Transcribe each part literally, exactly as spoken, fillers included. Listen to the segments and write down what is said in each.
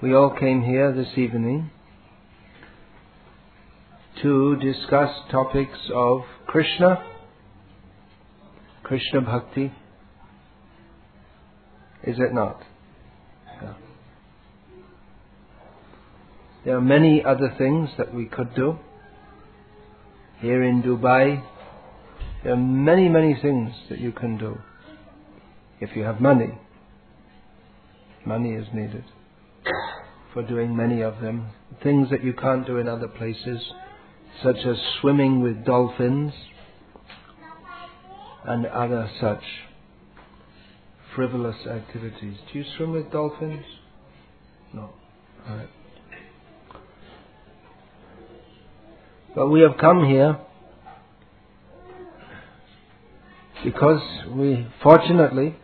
We all came here this evening to discuss topics of Krishna, Krishna Bhakti, is it not? Yeah. There are many other things that we could do. Here in Dubai, there are many, many things that you can do if you have money. Money is needed for doing many of them. Things that you can't do in other places, such as swimming with dolphins and other such frivolous activities. Do you swim with dolphins? No. All right. But we have come here because we, fortunately,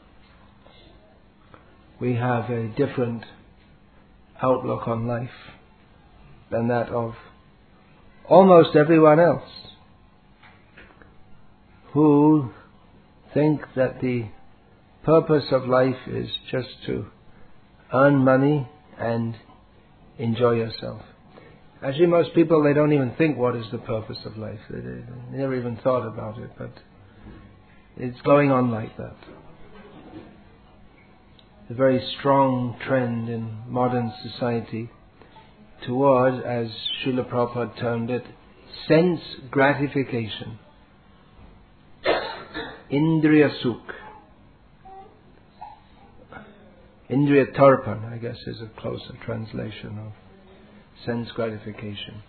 we have a different outlook on life than that of almost everyone else, who think that the purpose of life is just to earn money and enjoy yourself. Actually, most people, they don't even think what is the purpose of life. They, they, they never even thought about it, but it's going on like that. A very strong trend in modern society toward, as Srila Prabhupada termed it, sense gratification. Indriya Sukh. Indriya Tarpan, I guess, is a closer translation of sense gratification.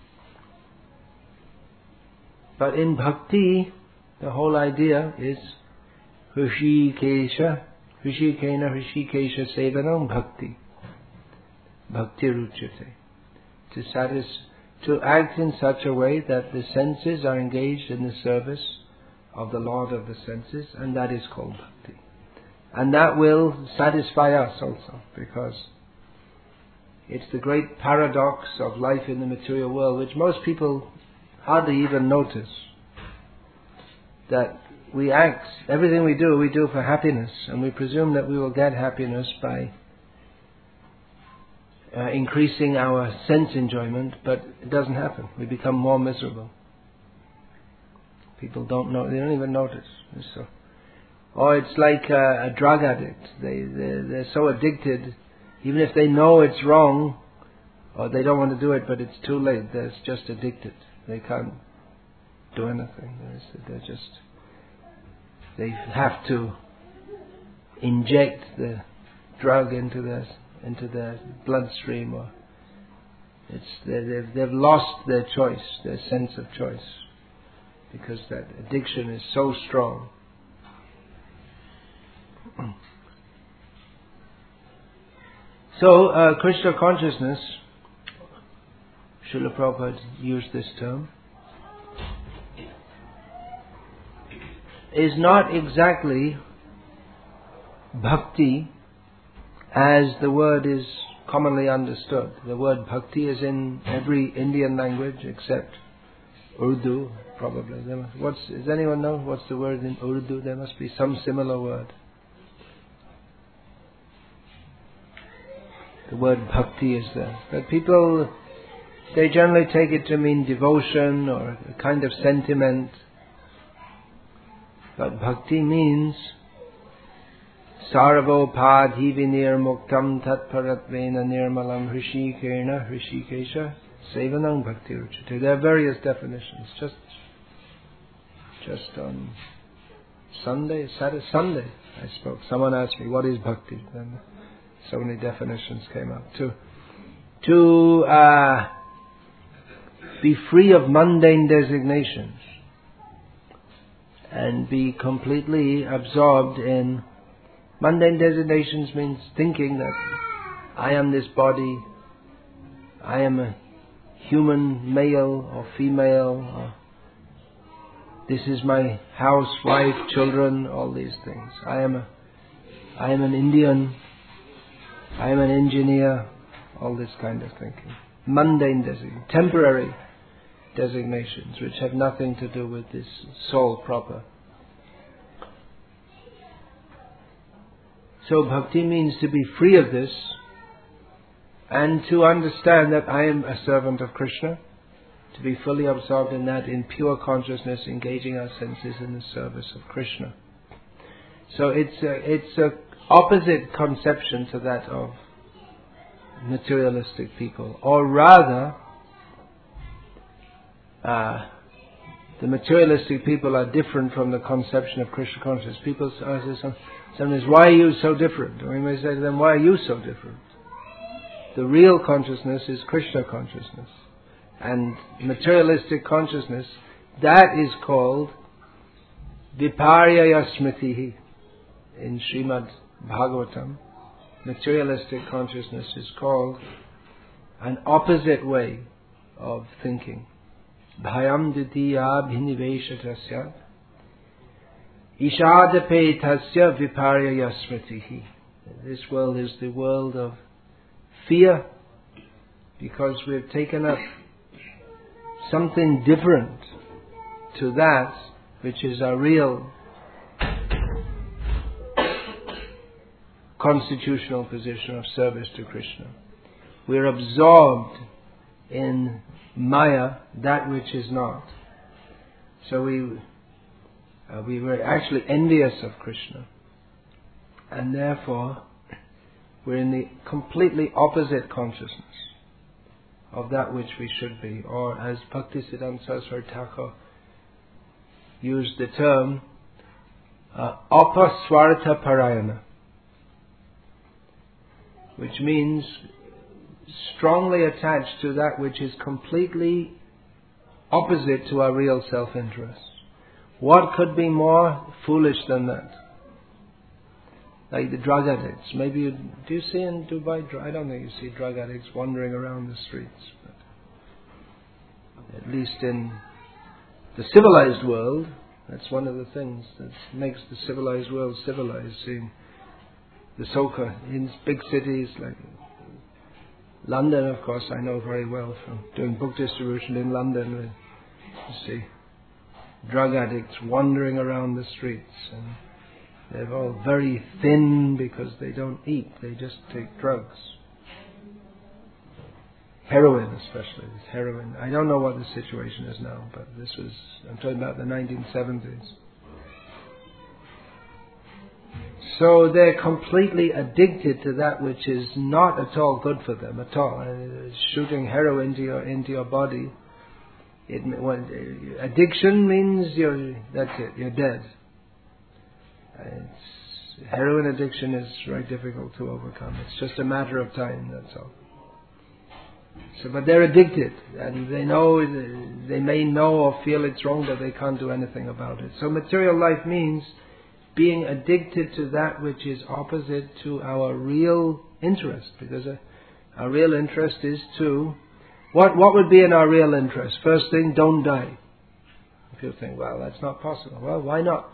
But in bhakti, the whole idea is Hrishikesha, Hrishikena Hrishikesha Sevanam Bhakti. Bhakti Ruchate. To satis, to act in such a way that the senses are engaged in the service of the Lord of the senses, and that is called bhakti. And that will satisfy us also, because it's the great paradox of life in the material world, which most people hardly even notice. That we act, everything we do, we do for happiness, and we presume that we will get happiness by uh, increasing our sense enjoyment, but it doesn't happen. We become more miserable. People don't know, they don't even notice. So, or it's like a, a drug addict. They, they're, they're so addicted, even if they know it's wrong, or they don't want to do it, but it's too late. They're just addicted. They can't do anything. They're just, they have to inject the drug into their into their bloodstream, or it's they've they've lost their choice, their sense of choice, because that addiction is so strong. So, uh, Krishna consciousness, Srila Prabhupada used this term, is not exactly bhakti as the word is commonly understood. The word bhakti is in every Indian language except Urdu, probably. There must, what's, does anyone know what's the word in Urdu? There must be some similar word. The word bhakti is there. But people, they generally take it to mean devotion or a kind of sentiment. But bhakti means Sarvo padhivinir muktam tatparatvena nirmalam hrishikena hrishikesha sevanam bhakti ruchate. There are various definitions. Just just on Sunday, Saturday, Sunday I spoke. Someone asked me, what is bhakti? Then so many definitions came out. To, to uh, be free of mundane designations and be completely absorbed in mundane designations means thinking that I am this body, I am a human male or female, or this is my house, wife, children, all these things. I am a, I am an Indian, I am an engineer, all this kind of thinking. Mundane designations, temporary designations which have nothing to do with this soul proper. So bhakti means to be free of this and to understand that I am a servant of Krishna, to be fully absorbed in that, in pure consciousness, engaging our senses in the service of Krishna. So it's a, it's a opposite conception to that of materialistic people, or rather, uh, the materialistic people are different from the conception of Krishna consciousness. People say sometimes, why are you so different? And we may say to them, why are you so different? The real consciousness is Krishna consciousness. And materialistic consciousness, that is called Viparyaya Smritihi in Srimad Bhagavatam. Materialistic consciousness is called an opposite way of thinking. Bhayam ditiya bhiniveshatasya ishadapetasya viparyaya smritihi. This world is the world of fear, because we've taken up something different to that which is our real constitutional position of service to Krishna. We're absorbed in Maya, that which is not. So we uh, we were actually envious of Krishna, and therefore we're in the completely opposite consciousness of that which we should be. Or as Bhaktisiddhanta Saraswati Thakur used the term, uh, apaswartha parayana, which means strongly attached to that which is completely opposite to our real self-interest. What could be more foolish than that? Like the drug addicts. Maybe you, do you see in Dubai, I don't think you see drug addicts wandering around the streets. But at least in the civilized world, that's one of the things that makes the civilized world civilized. Seeing the soca in big cities like London, of course, I know very well from doing book distribution in London. You see drug addicts wandering around the streets, and they're all very thin because they don't eat, they just take drugs. Heroin especially, it's heroin. I don't know what the situation is now, but this was, I'm talking about the nineteen seventies. So they're completely addicted to that which is not at all good for them at all. And shooting heroin into your into your body, it, well, addiction means you're that's it, you're dead. It's, heroin addiction is very difficult to overcome. It's just a matter of time. That's all. So, but they're addicted, and they know they may know or feel it's wrong, but they can't do anything about it. So material life means being addicted to that which is opposite to our real interest, because uh, our real interest is to what what would be in our real interest? First thing, don't die. If you think, well, that's not possible. Well, why not?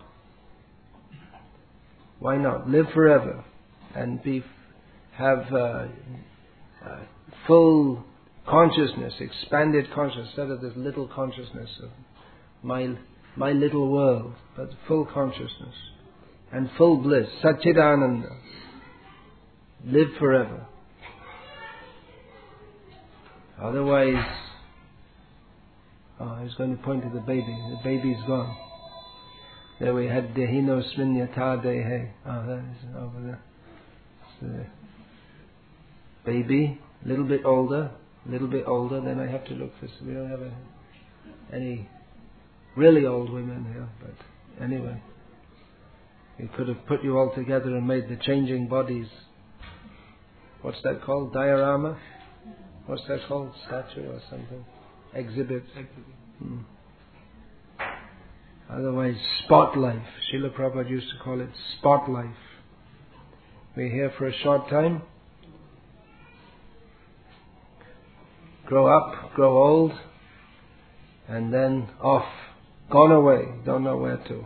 Why not live forever and be have uh, uh, full consciousness, expanded consciousness, instead of this little consciousness of my my little world, but full consciousness and full bliss, Satchidananda. Live forever. Otherwise, oh, I was going to point to the baby. The baby's gone. There we had Dehino Sminyata Dehe. Oh, that is over there. So the baby, a little bit older, a little bit older. Then I have to look for. We don't have a, any really old women here, but anyway. We could have put you all together and made the changing bodies. What's that called? Diorama? What's that called? Statue or something? Exhibit. Hmm. Otherwise, spot life. Srila Prabhupada used to call it spot life. We're here for a short time. Grow up, grow old, and then off. Gone away. Don't know where to.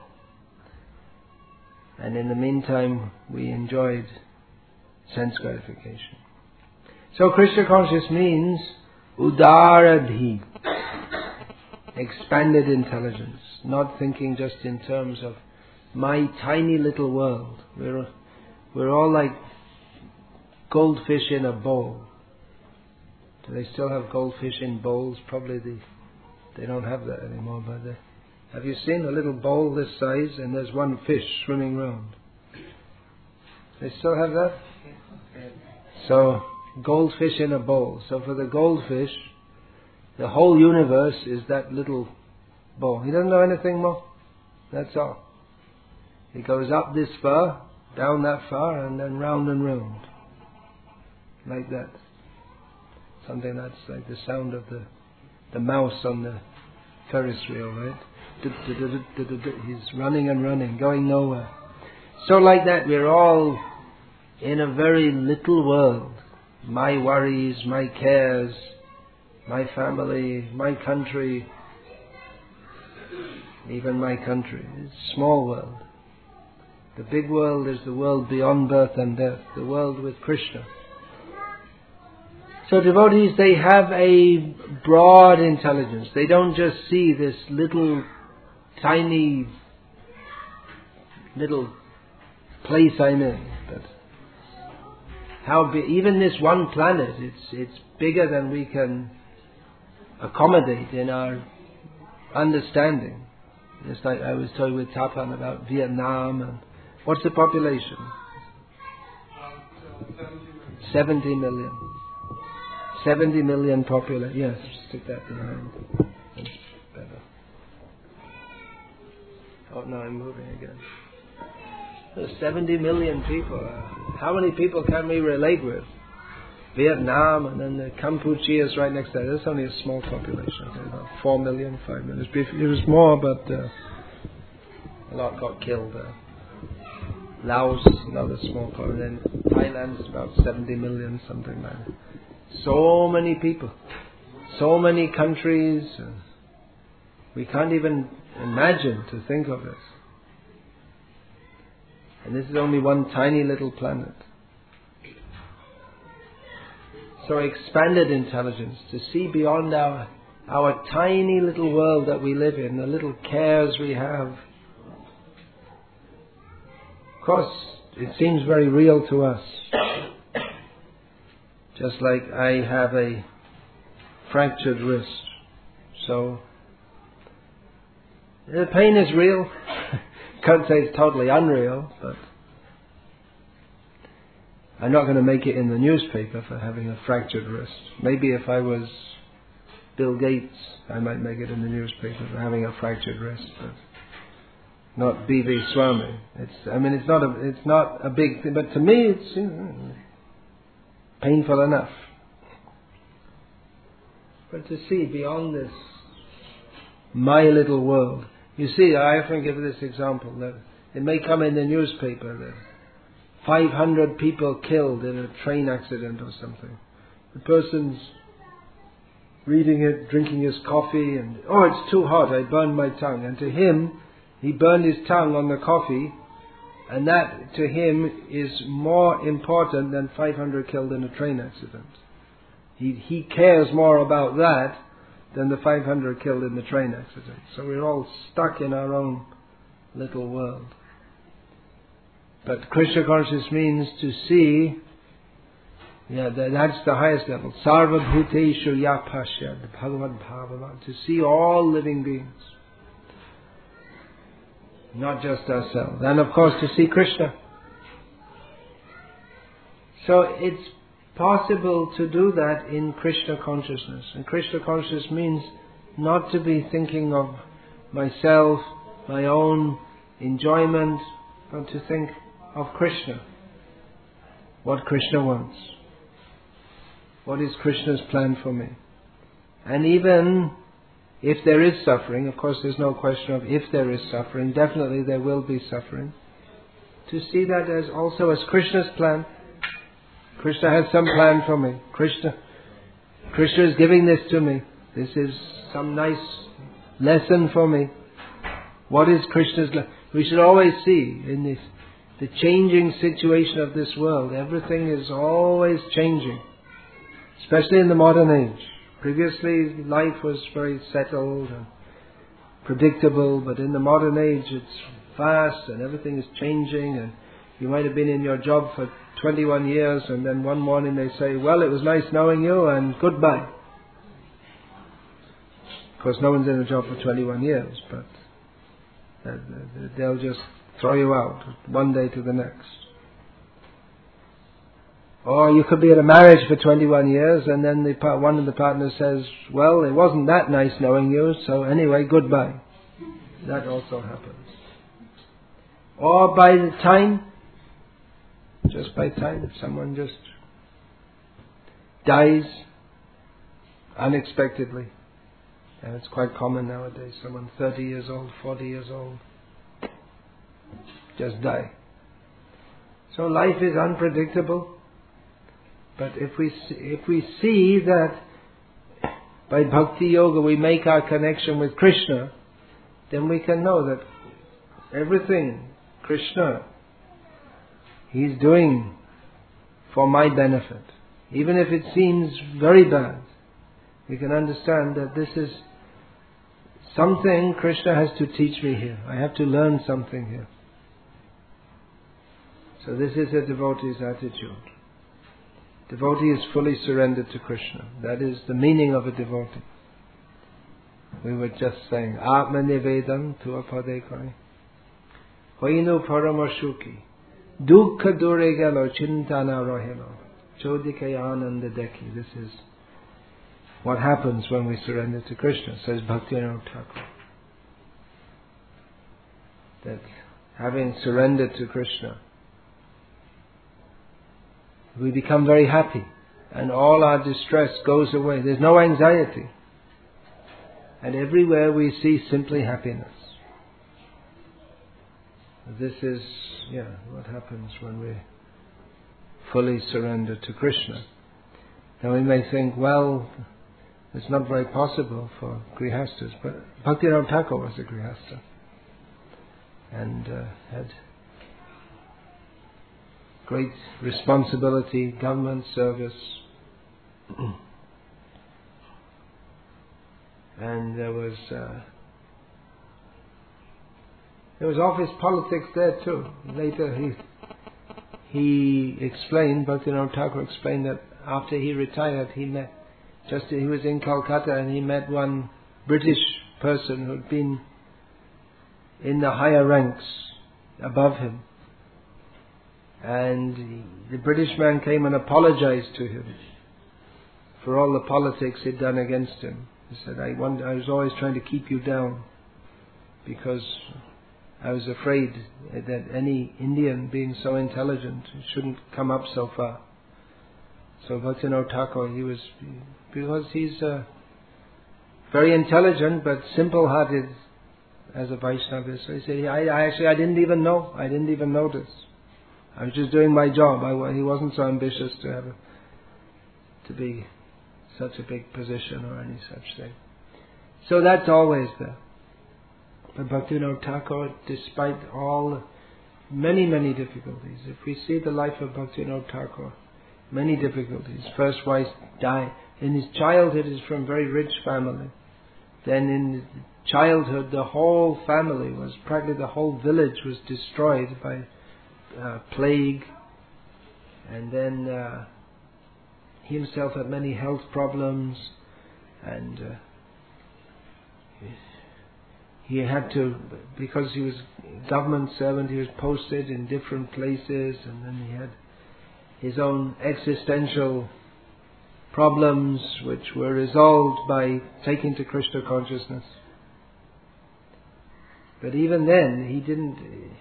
And in the meantime, we enjoyed sense gratification. So Krishna consciousness means udaradhi, expanded intelligence, not thinking just in terms of my tiny little world. We're we're all like goldfish in a bowl. Do they still have goldfish in bowls? Probably the, they don't have that anymore, but they, have you seen a little bowl this size and there's one fish swimming around? They still have that? So, goldfish in a bowl. So for the goldfish, the whole universe is that little bowl. He doesn't know anything more. That's all. He goes up this far, down that far, and then round and round. Like that. Something that's like the sound of the the mouse on the Ferris wheel, right? He's running and running, going nowhere. So like that, we're all in a very little world. My worries, my cares, my family, my country, even my country. It's a small world. The big world is the world beyond birth and death, the world with Krishna. So devotees, they have a broad intelligence. They don't just see this little, tiny, little place I'm in. But how big, even this one planet, it's it's bigger than we can accommodate in our understanding. Just like I was talking with Tapan about Vietnam, and what's the population? Seventy million. Seventy million population. Yes, stick that behind. That's better. Oh no, I'm moving again. There's seventy million people. Uh, how many people can we relate with? Vietnam, and then the Kampuchea is right next to that. That's only a small population. Okay, about four million, five million. It was more, but uh, a lot got killed there. Laos, another small population. Thailand is about seventy million, something like that. So many people, so many countries. Uh, we can't even imagine to think of this. And this is only one tiny little planet. So expanded intelligence, to see beyond our our tiny little world that we live in, the little cares we have. Of course, it seems very real to us. Just like I have a fractured wrist. So, the pain is real. Can't say it's totally unreal, but I'm not going to make it in the newspaper for having a fractured wrist. Maybe if I was Bill Gates, I might make it in the newspaper for having a fractured wrist, but not B V Swami. It's, I mean, it's not a, it's not a big thing, but to me, it's, you know, painful enough. But to see beyond this, my little world. You see, I often give this example that it may come in the newspaper that five hundred people killed in a train accident or something. The person's reading it, drinking his coffee, and, oh, it's too hot, I burned my tongue. And to him, he burned his tongue on the coffee, and that to him is more important than five hundred killed in a train accident. He he cares more about that than the five hundred killed in the train accident. So we're all stuck in our own little world. But Krishna consciousness means to see, yeah, that's the highest level. Sarva bhuteshu ya pashyad bhagavad bhavavan. To see all living beings. Not just ourselves. And of course to see Krishna. So it's possible to do that in Krishna consciousness. And Krishna consciousness means not to be thinking of myself, my own enjoyment, but to think of Krishna. What Krishna wants. What is Krishna's plan for me? And even if there is suffering, of course there's no question of if there is suffering, definitely there will be suffering. To see that as also as Krishna's plan. Krishna has some plan for me. Krishna, Krishna is giving this to me. This is some nice lesson for me. What is Krishna's lesson? We should always see in this, the changing situation of this world. Everything is always changing. Especially in the modern age. Previously life was very settled and predictable, but in the modern age it's fast and everything is changing, and you might have been in your job for twenty-one years, and then one morning they say, well, it was nice knowing you, and goodbye. Of course, no one's in a job for twenty-one years, but they'll just throw you out one day to the next. Or you could be in a marriage for twenty-one years, and then the one of the partners says, well, it wasn't that nice knowing you, so anyway, goodbye. That also happens. Or by the time, just by time, someone just dies unexpectedly. And it's quite common nowadays. Someone thirty years old, forty years old, just die. So life is unpredictable. But if we see, if we see that by Bhakti Yoga we make our connection with Krishna, then we can know that everything Krishna, He's doing for my benefit. Even if it seems very bad, we can understand that this is something Krishna has to teach me here. I have to learn something here. So this is a devotee's attitude. Devotee is fully surrendered to Krishna. That is the meaning of a devotee. We were just saying, Atma Nivedam Tuapadekari. Hoinu Paramashuki. Dukkha Duregalo Chintana Rohelo. Chodike Ananda Deki. This is what happens when we surrender to Krishna, says Bhaktivinoda Thakur. That having surrendered to Krishna, we become very happy, and all our distress goes away. There's no anxiety, and everywhere we see simply happiness. This is, yeah, what happens when we fully surrender to Krishna. Now we may think, well, it's not very possible for grihastas, but Bhaktivinoda Thakur was a grihasta and uh, had great responsibility, government service, and there was uh, there was office politics there too. Later he he explained, Bhaktivinoda Thakur explained that after he retired, he met just he was in Calcutta and he met one British person who'd been in the higher ranks above him. And the British man came and apologized to him for all the politics he'd done against him. He said, I, wonder, I was always trying to keep you down because I was afraid that any Indian being so intelligent shouldn't come up so far. So Bhaktivinoda Thakur, he was, because he's uh, very intelligent but simple-hearted as a Vaishnava. So he said, I, I actually I didn't even know, I didn't even notice. I was just doing my job. I, he wasn't so ambitious to have a, to be such a big position or any such thing. So that's always there. But Bhaktivinoda Thakur, despite all, many, many difficulties, if we see the life of Bhaktivinoda Thakur, many difficulties. First wife died. In his childhood, he's from a very rich family. Then in childhood, the whole family was, practically the whole village was destroyed by Uh, plague, and then uh, he himself had many health problems, and uh, he had to, because he was government servant, he was posted in different places, and then he had his own existential problems which were resolved by taking to Krishna consciousness. But even then he didn't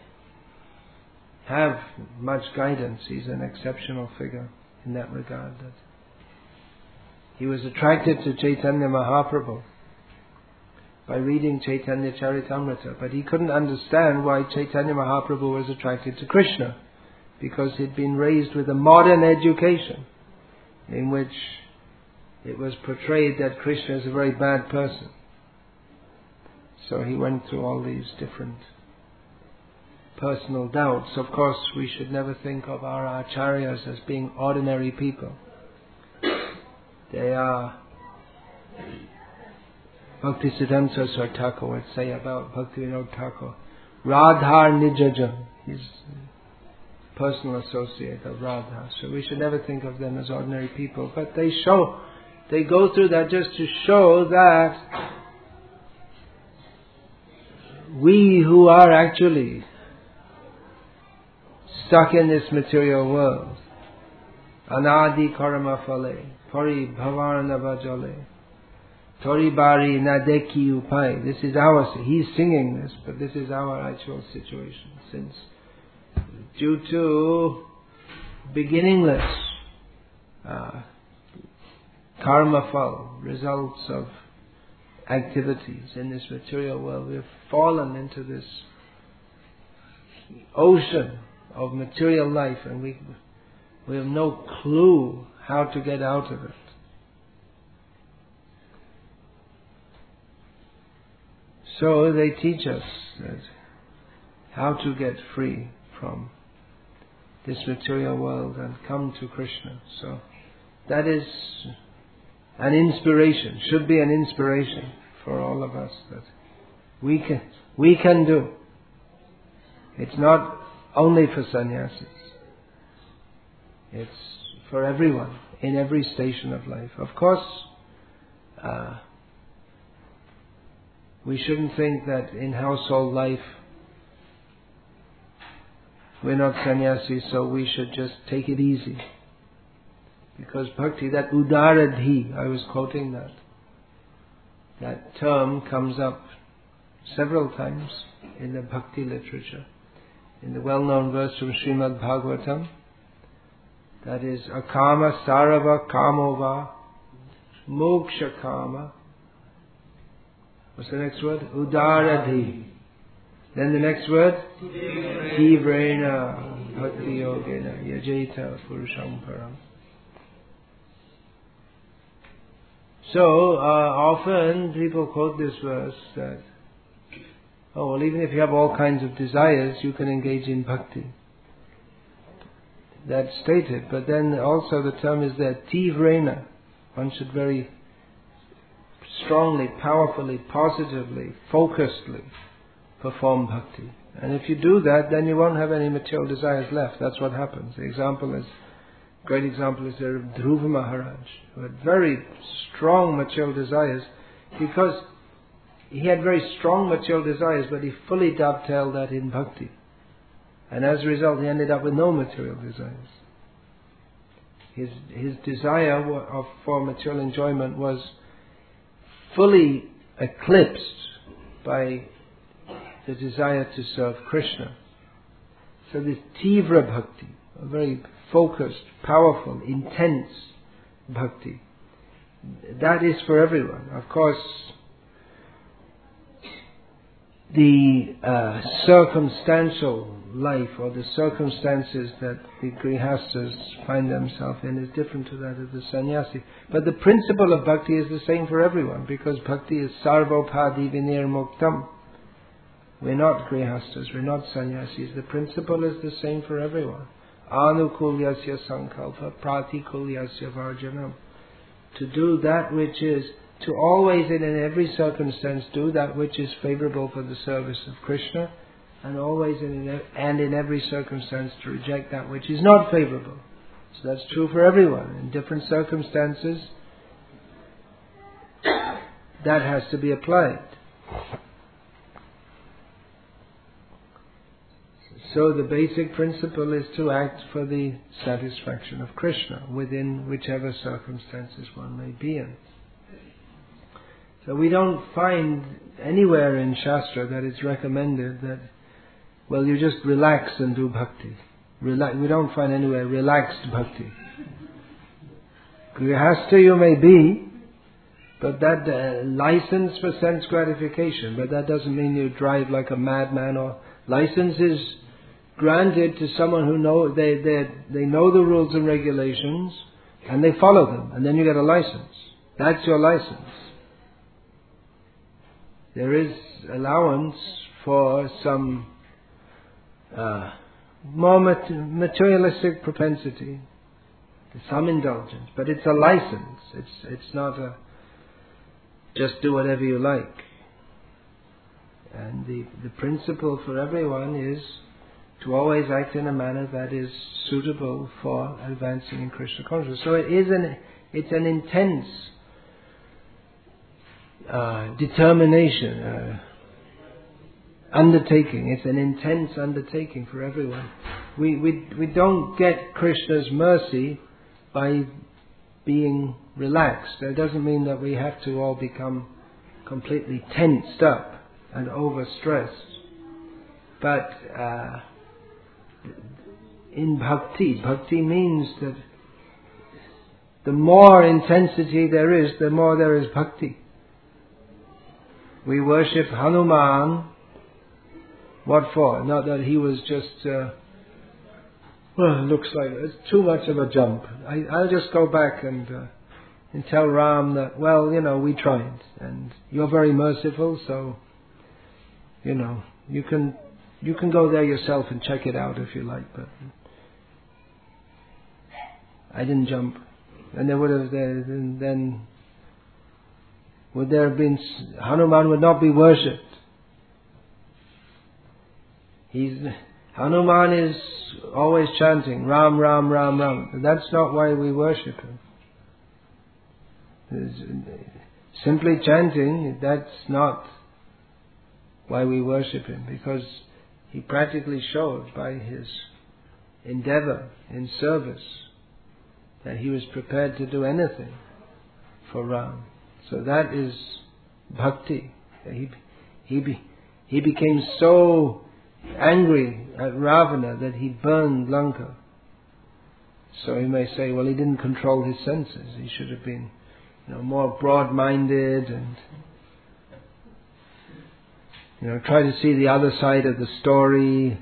have much guidance. He's an exceptional figure in that regard. That he was attracted to Chaitanya Mahaprabhu by reading Chaitanya Charitamrita, but he couldn't understand why Chaitanya Mahaprabhu was attracted to Krishna, because he'd been raised with a modern education in which it was portrayed that Krishna is a very bad person. So he went through all these different personal doubts. Of course, we should never think of our acharyas as being ordinary people. They are, Bhaktisiddhanta Saraswati Thakur would say about Bhaktivinoda Thakur, Radhar Nijajam. He's personal associate of Radha. So we should never think of them as ordinary people. But they show, they go through that just to show that we who are actually stuck in this material world, anadi karma phale, pari bhavarnava jale, tori bari nadeki upai. This is our, he's singing this, but this is our actual situation. Since due to beginningless uh, karma phal, results of activities in this material world, we've fallen into this ocean of material life, and we we have no clue how to get out of it. So they teach us that how to get free from this material world and come to Krishna. So that is an inspiration, should be an inspiration for all of us that we can we can do. It's not only for sannyasis. It's for everyone in every station of life. Of course, uh, we shouldn't think that in household life we're not sannyasis, so we should just take it easy. Because bhakti, that udaradhi, I was quoting that. That term comes up several times in the bhakti literature. In the well-known verse from Srimad Bhagavatam, that is akama sarava kamova moksha kama. What's the next word? Udaradhi. Then the next word? Tivrena bhakti yogena yajeta purusham param. So, uh, often people quote this verse that, oh, well, even if you have all kinds of desires, you can engage in bhakti. That's stated, but then also the term is that tivrena. One should very strongly, powerfully, positively, focusedly perform bhakti. And if you do that, then you won't have any material desires left. That's what happens. The example is, great example is there of Dhruva Maharaj, who had very strong material desires, because he had very strong material desires, but he fully dovetailed that in bhakti. And as a result, he ended up with no material desires. His his desire of, for material enjoyment was fully eclipsed by the desire to serve Krishna. So this tivra bhakti, a very focused, powerful, intense bhakti, that is for everyone. Of course, the uh, circumstantial life or the circumstances that the grihastas find themselves in is different to that of the sannyasi. But the principle of bhakti is the same for everyone, because bhakti is sarvopadi vinirmuktam. We're not grihastas, we're not sannyasis. The principle is the same for everyone. Anukulyasya sankalpa pratikulyasya varjanam. To do that which is, to always and in every circumstance do that which is favorable for the service of Krishna, and always and in, and in every circumstance to reject that which is not favorable. So that's true for everyone. In different circumstances, that has to be applied. So the basic principle is to act for the satisfaction of Krishna within whichever circumstances one may be in. So we don't find anywhere in Shastra that it's recommended that, well, you just relax and do bhakti. Relax, we don't find anywhere relaxed bhakti. Grihastha you may be, but that uh, license for sense gratification, but that doesn't mean you drive like a madman. Or license is granted to someone who know they they they know the rules and regulations and they follow them, and then you get a license. That's your license. There is allowance for some uh, more mat- materialistic propensity, some indulgence, but it's a license. It's it's not a just do whatever you like. And the the principle for everyone is to always act in a manner that is suitable for advancing in Krishna consciousness. So it is an, it's an intense uh, determination, uh, undertaking. It's an intense undertaking for everyone. We, we, we don't get Krishna's mercy by being relaxed. That doesn't mean that we have to all become completely tensed up and overstressed. But uh, in bhakti, bhakti means that the more intensity there is, the more there is bhakti. We worship Hanuman. What for? Not that he was just, uh, well, it looks like it's too much of a jump. I, I'll just go back and uh, and tell Ram that, well, you know, we tried, and you're very merciful, so, you know, you can you can go there yourself and check it out if you like, but I didn't jump. And there would have then, then would there have been, Hanuman would not be worshipped. He's Hanuman is always chanting Ram, Ram, Ram, Ram. And that's not why we worship him. It's simply chanting, that's not why we worship him, because he practically showed by his endeavor in service that he was prepared to do anything for Ram. So that is bhakti. He, he, be, he became so angry at Ravana that he burned Lanka. So you may say, well, he didn't control his senses. He should have been, you know, more broad-minded and, you know, try to see the other side of the story.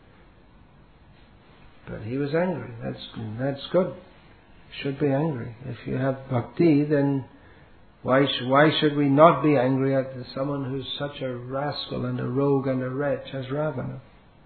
But he was angry. That's that's good. Should be angry. If you have bhakti, then why sh- why should we not be angry at someone who's such a rascal and a rogue and a wretch as Ravana?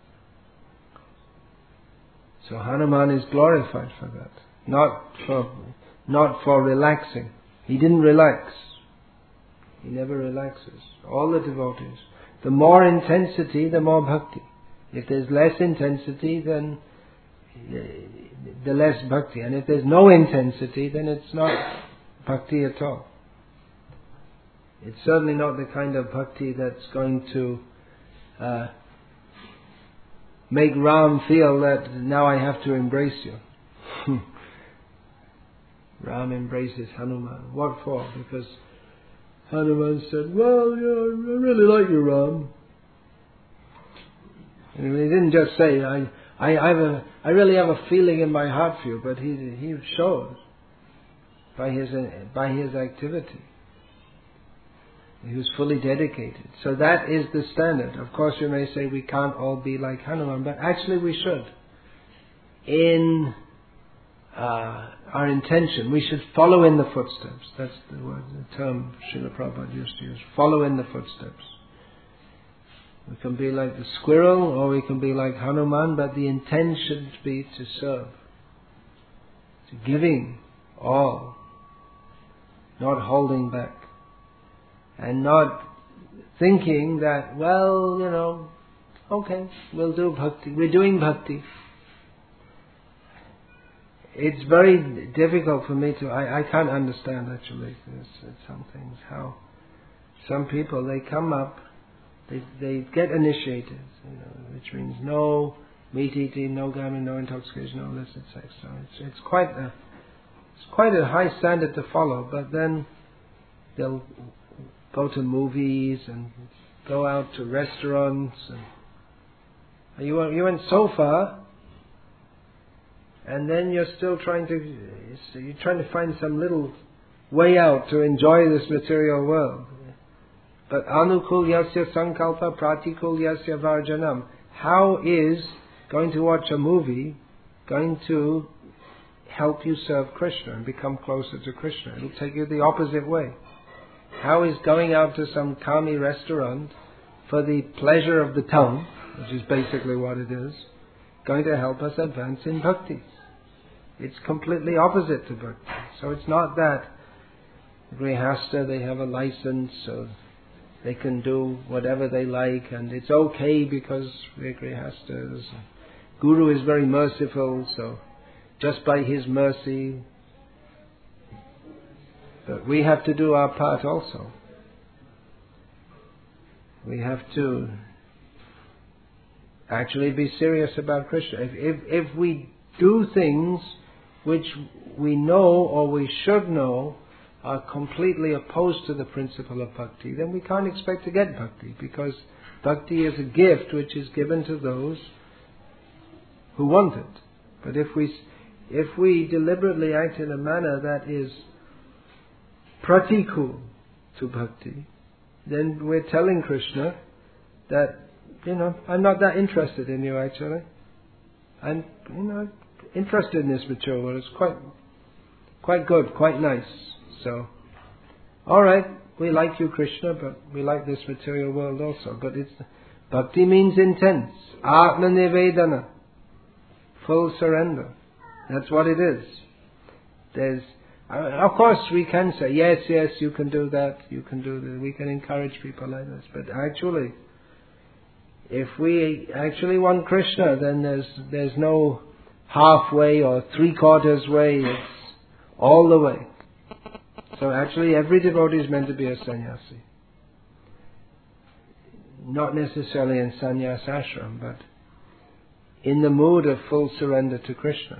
So Hanuman is glorified for that, not for not for relaxing. He didn't relax. He never relaxes. All the devotees. The more intensity, the more bhakti. If there's less intensity, then the less bhakti. And if there's no intensity, then it's not bhakti at all. It's certainly not the kind of bhakti that's going to uh, make Ram feel that now I have to embrace you. Ram embraces Hanuman. What for? Because Hanuman said, well, yeah, I really like you, Ram. And he didn't just say, I, I, I, have a, I really have a feeling in my heart for you, but he, he shows by his, by his activity. He was fully dedicated. So that is the standard. Of course, you may say we can't all be like Hanuman, but actually we should. In uh, our intention, we should follow in the footsteps. That's the word, the term Srila Prabhupada used to use. Follow in the footsteps. We can be like the squirrel, or we can be like Hanuman, but the intent should be to serve, to giving all, not holding back. And not thinking that, well, you know, okay, we'll do bhakti. We're doing bhakti. It's very difficult for me to, I, I can't understand actually this, some things, how some people, they come up, they they get initiated, you know, which means no meat eating, no gambling, no intoxication, no illicit sex. So it's, it's quite a, it's quite a high standard to follow, but then they'll go to movies and go out to restaurants, and you you went so far, and then you're still trying to you're trying to find some little way out to enjoy this material world. But anukul yasya sankalpa pratikul yasya varjanam. How is going to watch a movie going to help you serve Krishna and become closer to Krishna? It'll take you the opposite way. How is going out to some kami restaurant for the pleasure of the tongue, which is basically what it is, going to help us advance in bhakti? It's completely opposite to bhakti. So it's not that grihasta, they have a license, so they can do whatever they like, and it's okay because we're grihastas. Guru is very merciful, so just by his mercy. But we have to do our part also. We have to actually be serious about Krishna. If, if, if we do things which we know or we should know are completely opposed to the principle of bhakti, then we can't expect to get bhakti, because bhakti is a gift which is given to those who want it. But if we if we deliberately act in a manner that is pratikul to bhakti, then we're telling Krishna that, you know, I'm not that interested in you actually. I'm, you know, interested in this material world. It's quite, quite good, quite nice. So, all right, we like you, Krishna, but we like this material world also. But it's bhakti means intense, atma nivedana, full surrender. That's what it is. There's, of course, we can say yes, yes, you can do that, you can do that. We can encourage people like this. But actually, if we actually want Krishna, then there's there's no halfway or three quarters way. It's all the way. So actually, every devotee is meant to be a sannyasi. Not necessarily in sannyas ashram, but in the mood of full surrender to Krishna.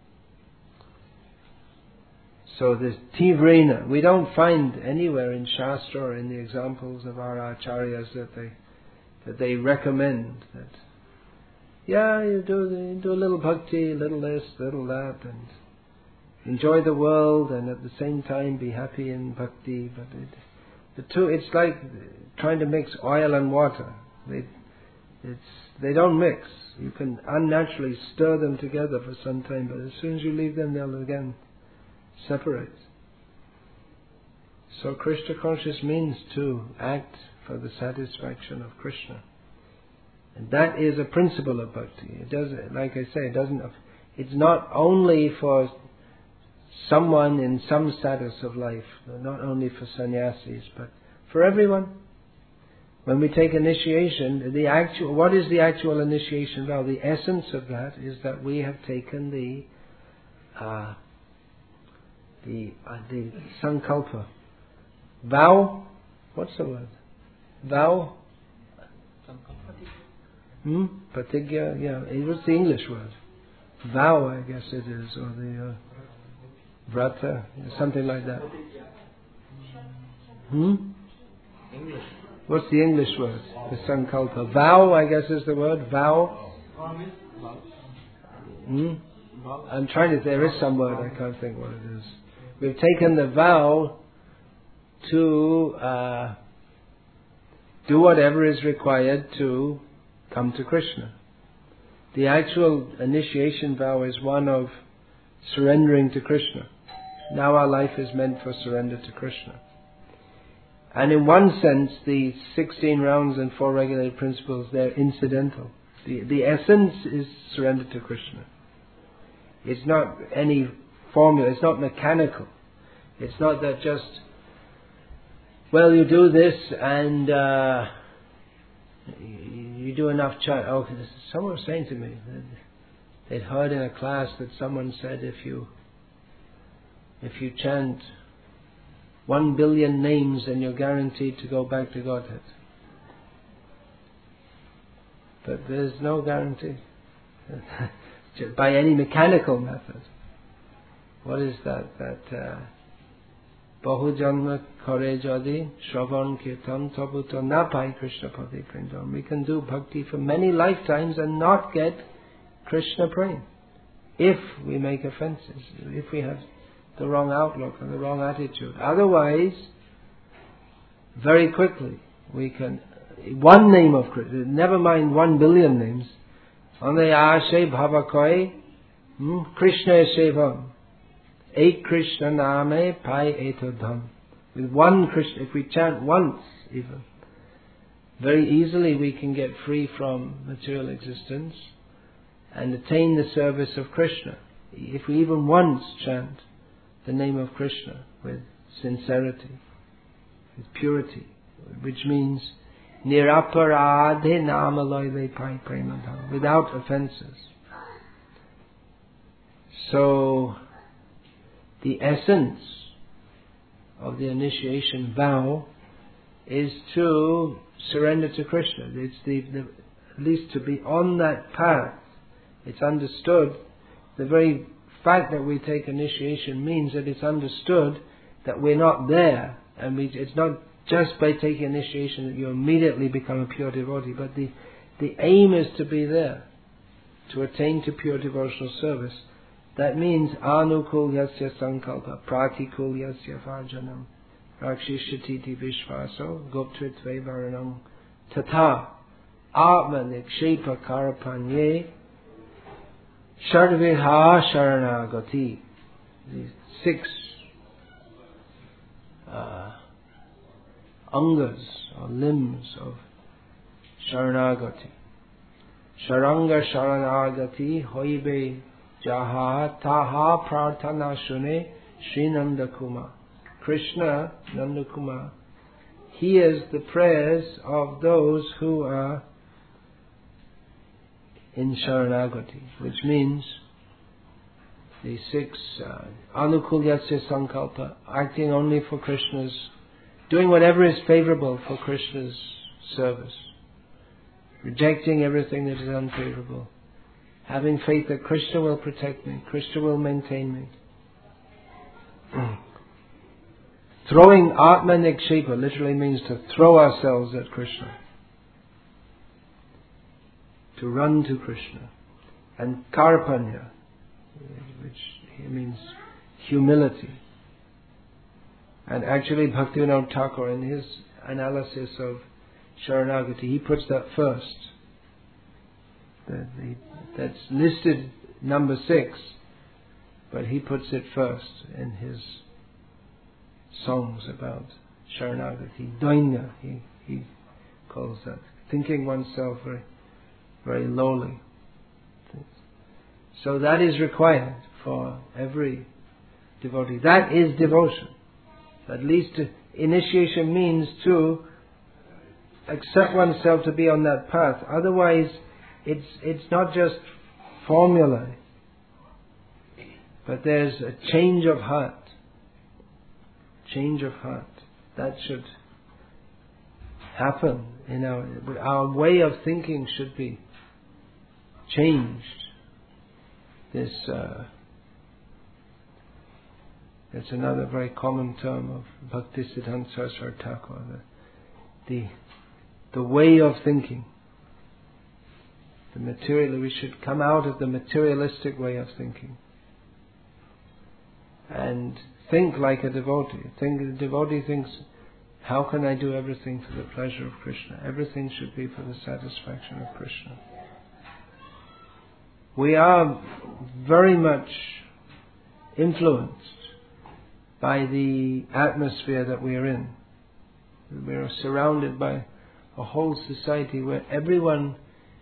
So this tivrena, we don't find anywhere in Shastra or in the examples of our acharyas that they that they recommend that, yeah, you do you do a little bhakti, little this, little that, and enjoy the world, and at the same time be happy in bhakti. But it, the two, it's like trying to mix oil and water. They, it's they don't mix. You can unnaturally stir them together for some time, but as soon as you leave them, they'll again separate. So Krishna conscious means to act for the satisfaction of Krishna, and that is a principle of bhakti. It doesn't, like I say, it doesn't. It's not only for someone in some status of life, not only for sannyasis, but for everyone. When we take initiation, the actual, what is the actual initiation vow? The essence of that is that we have taken the uh, the uh, the sankalpa vow. What's the word? Vow. Hmm. Patigya. Yeah. What's the English word? Vow, I guess it is, or the uh, vrata, something like that. Hmm. English. What's the English word? The sankalpa. Vow, I guess is the word. Vow. Hmm? I'm trying to, there is some word, I can't think what it is. We've taken the vow to uh, do whatever is required to come to Krishna. The actual initiation vow is one of surrendering to Krishna. Now our life is meant for surrender to Krishna. And in one sense, the sixteen rounds and four regulated principles, they're incidental. The, the essence is surrender to Krishna. It's not any formula, it's not mechanical. It's not that just, well, you do this and uh, you do enough chant. Oh, someone was saying to me, they'd heard in a class that someone said if you if you chant one billion names, then you're guaranteed to go back to Godhead. But there's no guarantee by any mechanical method. What is that? That Bahu janma kare jadi shravan kirtan tabuto na pai Krishna padi prindam. We can do bhakti for many lifetimes and not get Krishna prema if we make offences, if we have the wrong outlook and the wrong attitude. Otherwise, very quickly we can, one name of Krishna, never mind one billion names, only ashe bhavakoi Krishna shevam. Ek Krishna name pai etodham. With one Krishna, if we chant once even, very easily we can get free from material existence and attain the service of Krishna. If we even once chant the name of Krishna with sincerity, with purity, which means niraparadhe namaloy pai premadham, without offences. So, the essence of the initiation vow is to surrender to Krishna. It's the, the at least to be on that path. It's understood. The very fact that we take initiation means that it's understood that we're not there, and we, it's not just by taking initiation that you immediately become a pure devotee, but the the aim is to be there, to attain to pure devotional service. That means anukulyasya sankalpa pratikulyasya varjanam rakshishati vishvaso goptritve varanam tata atma nikshepa karapanye sharviha sharanagati. These six uh, angas or limbs of sharanagati. Sharanga sharanagati hoibe jaha taha prarthana shune Sri Nandakuma. Krishna, Nandakuma, hears the prayers of those who are in sharanagati, which means the six uh, anukulyasya sankalpa, acting only for Krishna's, doing whatever is favorable for Krishna's service, rejecting everything that is unfavorable, having faith that Krishna will protect me, Krishna will maintain me. Throwing Atma Nikshepa literally means to throw ourselves at Krishna, to run to Krishna. And Karpanya, which means humility. And actually Bhaktivinoda Thakur, in his analysis of Sharanagati, he puts that first. The, the, that's listed number six, but he puts it first in his songs about Sharanagati. Dainya, he, he calls that. Thinking oneself very, very lowly. So that is required for every devotee. That is devotion. At least initiation means to accept oneself to be on that path. Otherwise, it's it's not just formula, but there's a change of heart. Change of heart. That should happen in our our way of thinking should be changed. This uh, that's another very common term of Bhaktisiddhanta Saraswati Thakur. The, the the way of thinking. The material, we should come out of the materialistic way of thinking and think like a devotee. Think the devotee thinks, how can I do everything for the pleasure of Krishna? Everything should be for the satisfaction of Krishna. We are very much influenced by the atmosphere that we are in. We are surrounded by a whole society where everyone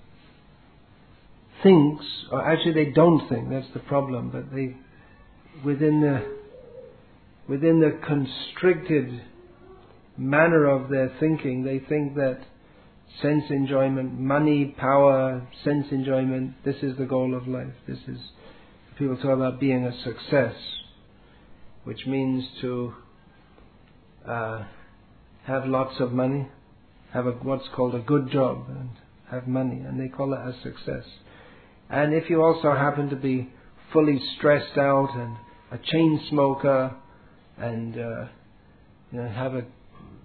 thinks, or actually they don't think, that's the problem, but they, within the within the constricted manner of their thinking, they think that sense enjoyment, money, power, sense enjoyment, this is the goal of life. This is, people talk about being a success, which means to uh, have lots of money, have a, what's called a good job, and have money, and they call it a success. And if you also happen to be fully stressed out and a chain smoker and uh, you know, have a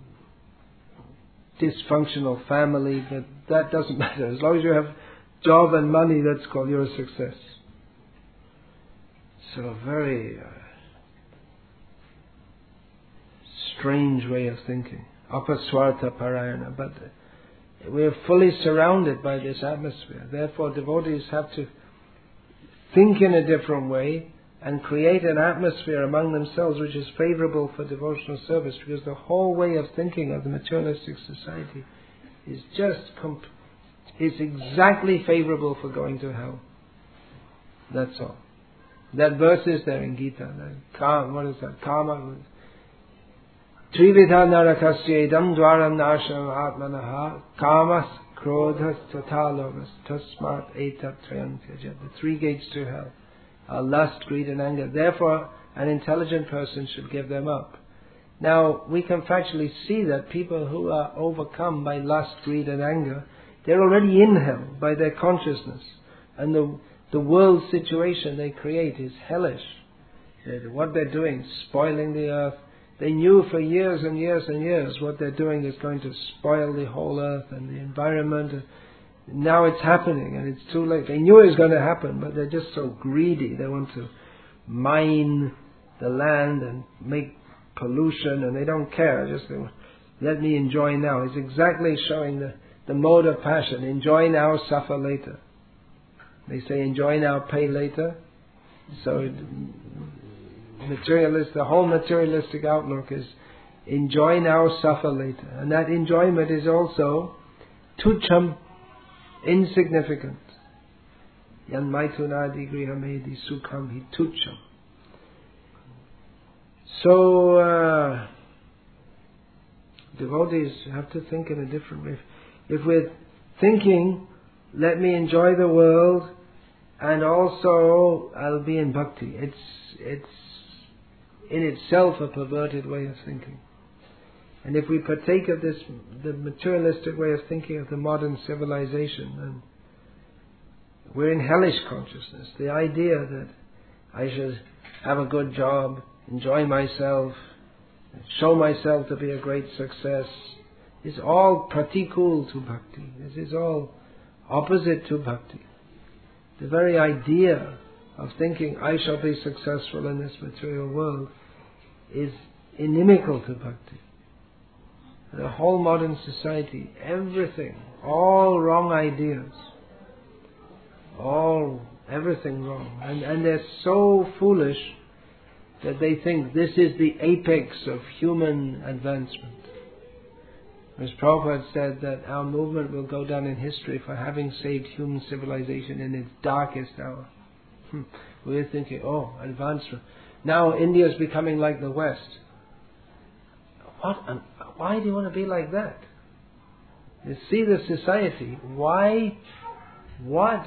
dysfunctional family, but that doesn't matter. As long as you have job and money, that's called your success. So a very uh, strange way of thinking. Apaswartha parayana, but we are fully surrounded by this atmosphere. Therefore, devotees have to think in a different way and create an atmosphere among themselves which is favorable for devotional service, because the whole way of thinking of the materialistic society is just comp- is exactly favorable for going to hell. That's all. That verse is there in Gita. That Kama, what is that? Kama. Trividha narakasya idam dwaram nasham atmanaha kamas krodhas tatalovas tasmat etat trayam tyajat. The three gates to hell: are lust, greed and anger. Therefore, an intelligent person should give them up. Now, we can factually see that people who are overcome by lust, greed and anger, they're already in hell by their consciousness. And the, the world situation they create is hellish. What they're doing, spoiling the earth. They knew for years and years and years what they're doing is going to spoil the whole earth and the environment. Now it's happening and it's too late. They knew it was going to happen, but they're just so greedy. They want to mine the land and make pollution, and they don't care. Just they, let me enjoy now. It's exactly showing the, the mode of passion. Enjoy now, suffer later. They say enjoy now, pay later. So it, materialist, the whole materialistic outlook is enjoy now, suffer later. And that enjoyment is also tucham, insignificant. Yan maitunadi grihamedi sukham hi tucham. So, uh, devotees have to think in a different way. If we're thinking, let me enjoy the world, and also I'll be in bhakti, it's it's in itself a perverted way of thinking. And if we partake of this, the materialistic way of thinking of the modern civilization, then we're in hellish consciousness. The idea that I should have a good job, enjoy myself, show myself to be a great success, is all pratikul to bhakti. This is all opposite to bhakti. The very idea of thinking I shall be successful in this material world is inimical to bhakti. The whole modern society, everything, all wrong ideas, all, everything wrong. And, and they're so foolish that they think this is the apex of human advancement. As Prabhupada said that our movement will go down in history for having saved human civilization in its darkest hour. We're thinking, oh, advancement. Now India is becoming like the West. What? Why do you want to be like that? You see the society. Why? What?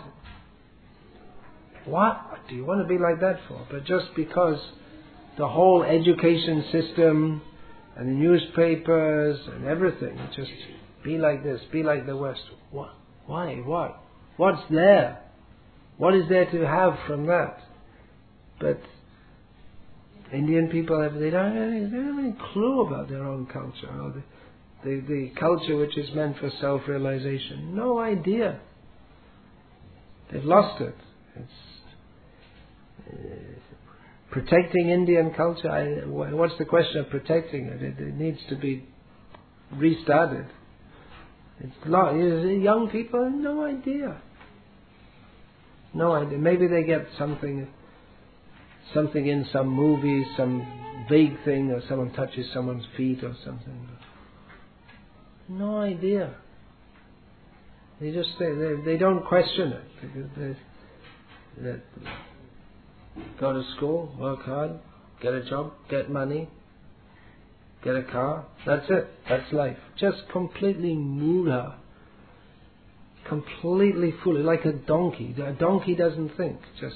What do you want to be like that for? But just because the whole education system and the newspapers and everything, just be like this, be like the West. What? Why? What? What's there? What is there to have from that? But Indian people, have, they, don't, they don't have any clue about their own culture, or the, the, the culture which is meant for self-realization. No idea. They've lost it. It's uh, protecting Indian culture. I, what's the question of protecting it? It, it needs to be restarted. It's lo- young people have no idea. No idea. Maybe they get something, something in some movie, some vague thing, or someone touches someone's feet or something. No idea. They just they they, they don't question it because they, they go to school, work hard, get a job, get money, get a car. That's it. That's life. Just completely mudha. Completely foolish, like a donkey. A donkey doesn't think. Just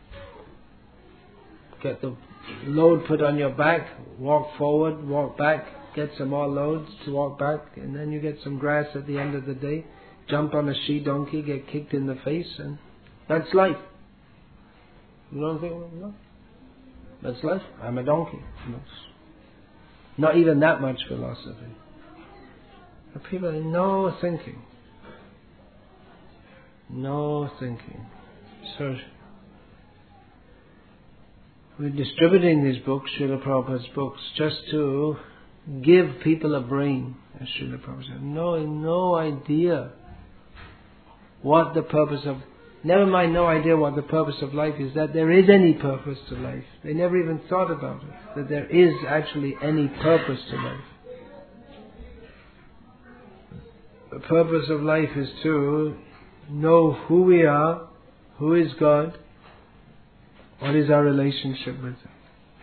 get the load put on your back, walk forward, walk back, get some more loads to walk back, and then you get some grass at the end of the day. Jump on a she donkey, get kicked in the face, and that's life. You don't think, no? That's life. I'm a donkey. Not even that much philosophy. But people have no thinking. No thinking. So, we're distributing these books, Srila Prabhupada's books, just to give people a brain, as Srila Prabhupada said. No, no idea what the purpose of, never mind no idea what the purpose of life is, that there is any purpose to life. They never even thought about it, that there is actually any purpose to life. The purpose of life is to know who we are, who is God, what is our relationship with Him.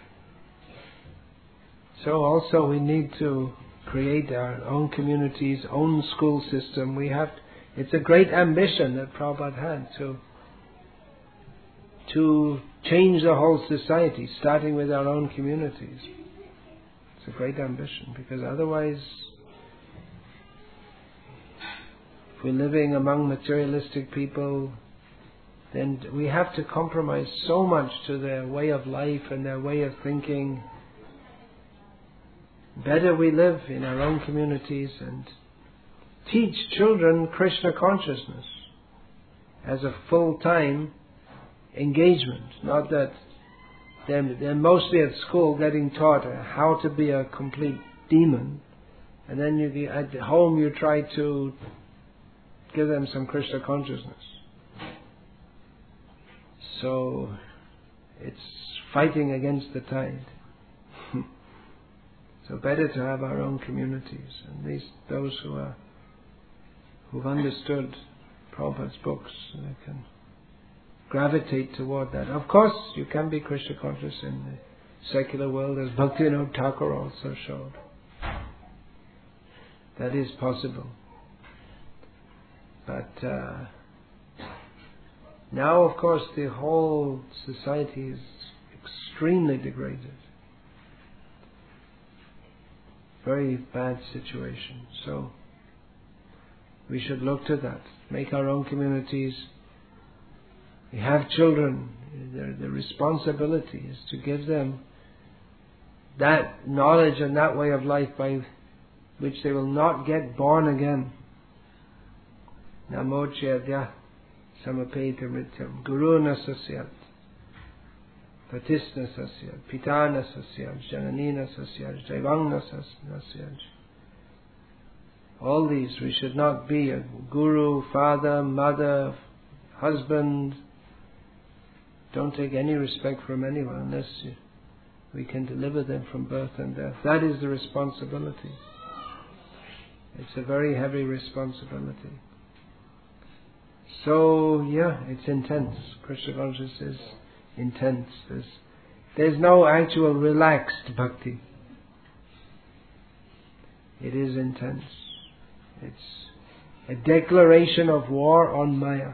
So also we need to create our own communities, own school system. We have, it's a great ambition that Prabhupada had to to change the whole society, starting with our own communities. It's a great ambition, because otherwise, if we're living among materialistic people, then we have to compromise so much to their way of life and their way of thinking. Better we live in our own communities and teach children Krishna consciousness as a full-time engagement. Not that they're, they're mostly at school getting taught how to be a complete demon, and then you, at home you try to give them some Krishna consciousness. So it's fighting against the tide. So better to have our own communities, and these those who are who've understood Prabhupada's books, they can gravitate toward that. Of course, you can be Krishna conscious in the secular world, as Bhaktivinoda Thakur also showed. That is possible. But uh, now, of course, the whole society is extremely degraded. Very bad situation. So we should look to that. Make our own communities. We have children. The, the responsibility is to give them that knowledge and that way of life by which they will not get born again. Namo Chedya Samapeta Mrityam Guruna Sasyat Patisna Sasyat Pitana Sasyat Jananina Sasyat Jaivangna Sasyat. All these, we should not be a guru, father, mother, husband. Don't take any respect from anyone unless you, we can deliver them from birth and death. That is the responsibility. It's a very heavy responsibility. So, yeah, it's intense. Krishna consciousness is intense. There's, there's no actual relaxed bhakti. It is intense. It's a declaration of war on Maya.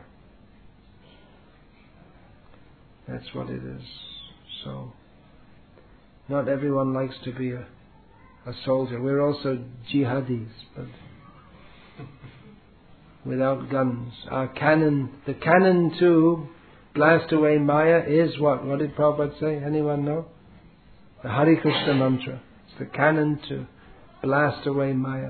That's what it is. So, not everyone likes to be a, a soldier. We're also jihadis, but without guns. Our cannon, the cannon to blast away Maya is what? What did Prabhupada say? Anyone know? The Hare Krishna mantra. It's the cannon to blast away Maya.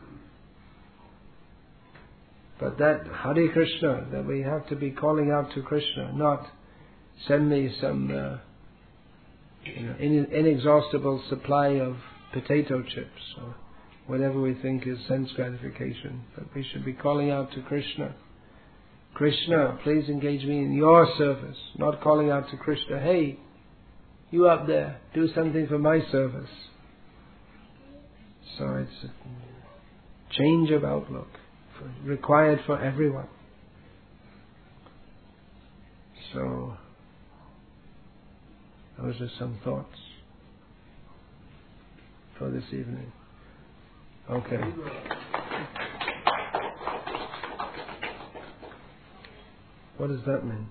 But that Hare Krishna, that we have to be calling out to Krishna, not send me some uh, you know, in, inexhaustible supply of potato chips or whatever we think is sense gratification. But we should be calling out to Krishna. Krishna, please engage me in your service. Not calling out to Krishna, hey, you up there, do something for my service. So it's a change of outlook for, required for everyone. So those are some thoughts for this evening. Okay. What does that mean?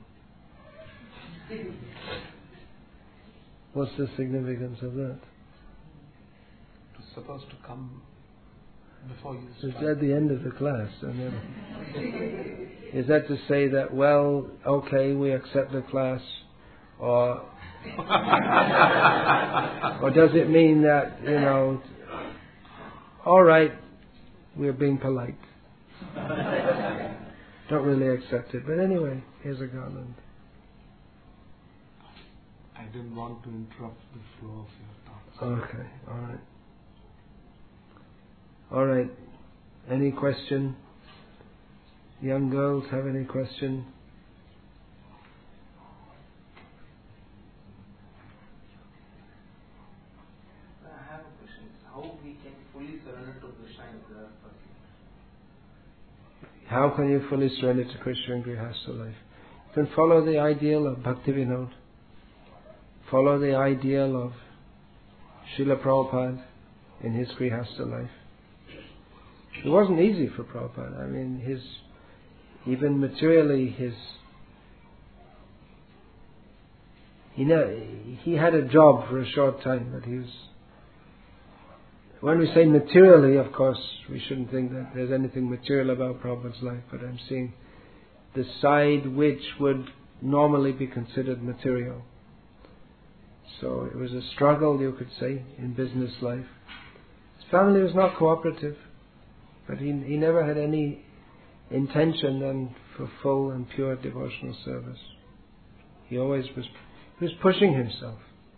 What's the significance of that? It's supposed to come before you It's start. at the end of the class. And then is that to say that, well, okay, we accept the class, or or does it mean that, you know, all right, we're being polite. Don't really accept it. But anyway, here's a garland. I didn't want to interrupt the flow of your thoughts. Okay, all right. All right. Any question? Young girls have any question? I have a question. How we can fully surrender to Krishna in Grihastha? How can you fully surrender to Krishna in Grihastha life? You can follow the ideal of Bhaktivinoda. Follow the ideal of Srila Prabhupada in his Grihastha life. It wasn't easy for Prabhupada. I mean, his, even materially, his he ne- he had a job for a short time, but he was. When we say materially, of course, we shouldn't think that there's anything material about Prabhupada's life, but I'm seeing the side which would normally be considered material. So it was a struggle, you could say, in business life. His family was not cooperative, but he he never had any intention then for full and pure devotional service. He always was, he was pushing himself.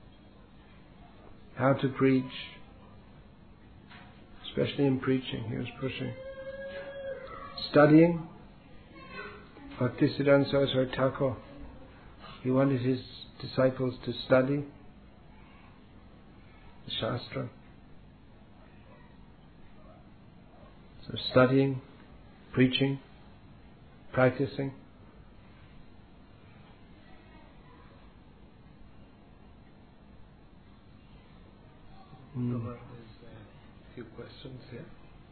How to preach, especially in preaching, he was pushing. Studying, Bhaktisiddhanta Saraswati Thakur, he wanted his disciples to study the Shastra. So studying, preaching, practicing. Mm. There's a few questions here.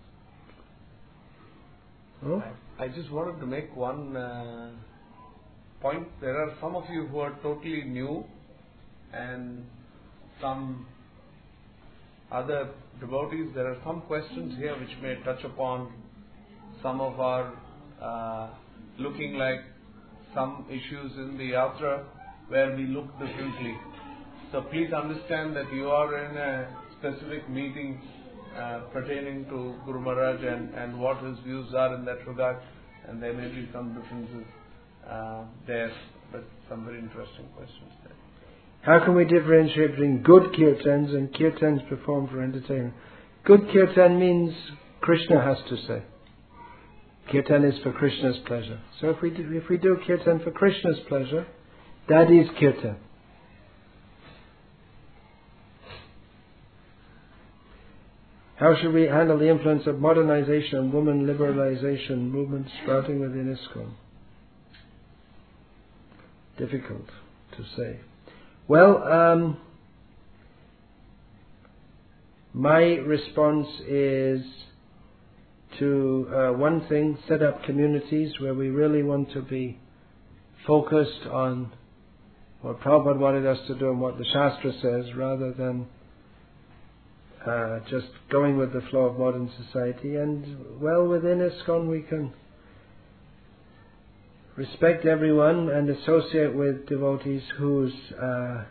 Oh? I, I just wanted to make one uh, point. There are some of you who are totally new, and some other devotees. There are some questions here which may touch upon some of our uh, looking like some issues in the yatra where we look differently. So please understand that you are in a specific meeting uh, pertaining to Guru Maharaj and, and what his views are in that regard, and there may be some differences uh, there, but some very interesting questions there. How can we differentiate between good kirtans and kirtans performed for entertainment? Good kirtan means Krishna has to say. Kirtan is for Krishna's pleasure. So if we do, if we do kirtan for Krishna's pleasure, that is kirtan. How should we handle the influence of modernization and woman liberalization movements sprouting within ISKCON? Difficult to say. Well, um, my response is to, uh, one thing, set up communities where we really want to be focused on what Prabhupada wanted us to do and what the Shastra says, rather than uh, just going with the flow of modern society. And, well, within ISKCON we can respect everyone and associate with devotees whose uh,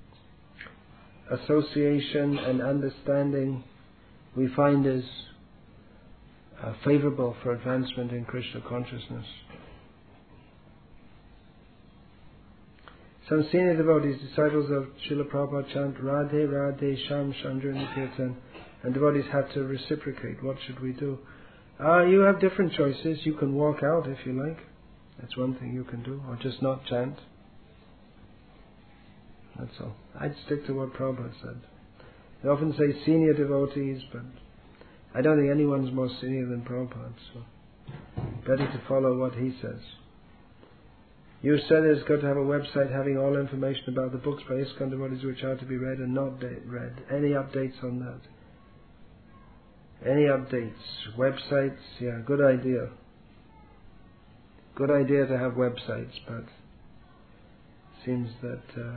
association and understanding we find is uh, favorable for advancement in Krishna consciousness. Some senior devotees, disciples of Srila Prabhupada, chant Radhe Radhe Sham Chandra Kirtan, and devotees have to reciprocate. What should we do? Uh, you have different choices. You can walk out if you like. That's one thing you can do, or just not chant. That's all. I'd stick to what Prabhupada said. They often say senior devotees, but I don't think anyone's more senior than Prabhupada, so better to follow what he says. You said it's good to have a website having all information about the books by ISKCON devotees which are to be read and not read. Any updates on that? Any updates? Websites? Yeah, good idea. Good idea to have websites, but it seems that uh,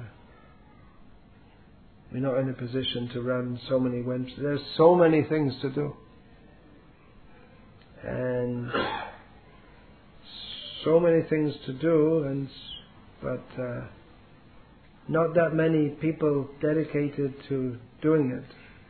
we're not in a position to run so many websites. There's so many things to do, and so many things to do, and but uh, not that many people dedicated to doing it.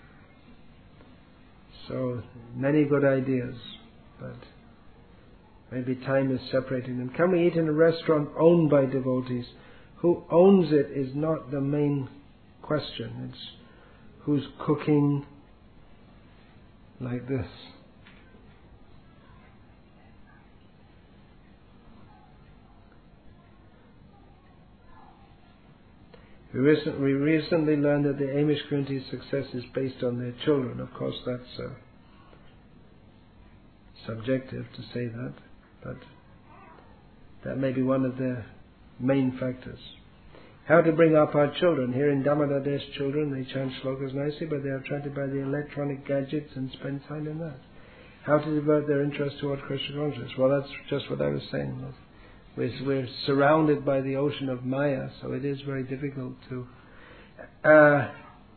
So many good ideas, but maybe time is separating them. Can we eat in a restaurant owned by devotees? Who owns it is not the main question. It's who's cooking like this. We, recent, we recently learned that the Amish community's success is based on their children. Of course, that's uh, subjective to say that, but that may be one of the main factors. How to bring up our children. Here in Damodar-Desh, children, they chant shlokas nicely, but they are attracted by the electronic gadgets and spend time in that. How to divert their interest toward Krishna consciousness. Well, that's just what I was saying. We're, we're surrounded by the ocean of Maya, so it is very difficult to uh,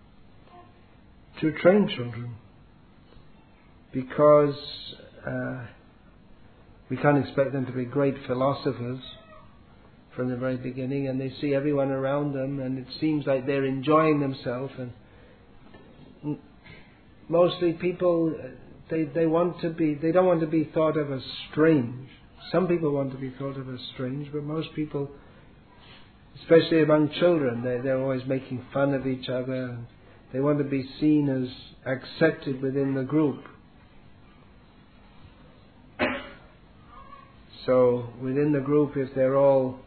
to train children, because uh, we can't expect them to be great philosophers from the very beginning, and they see everyone around them, and it seems like they're enjoying themselves. And mostly people, they they want to be, they don't want to be thought of as strange. Some people want to be thought of as strange, but most people, especially among children, they they're always making fun of each other. And they want to be seen as accepted within the group. So within the group, if they're all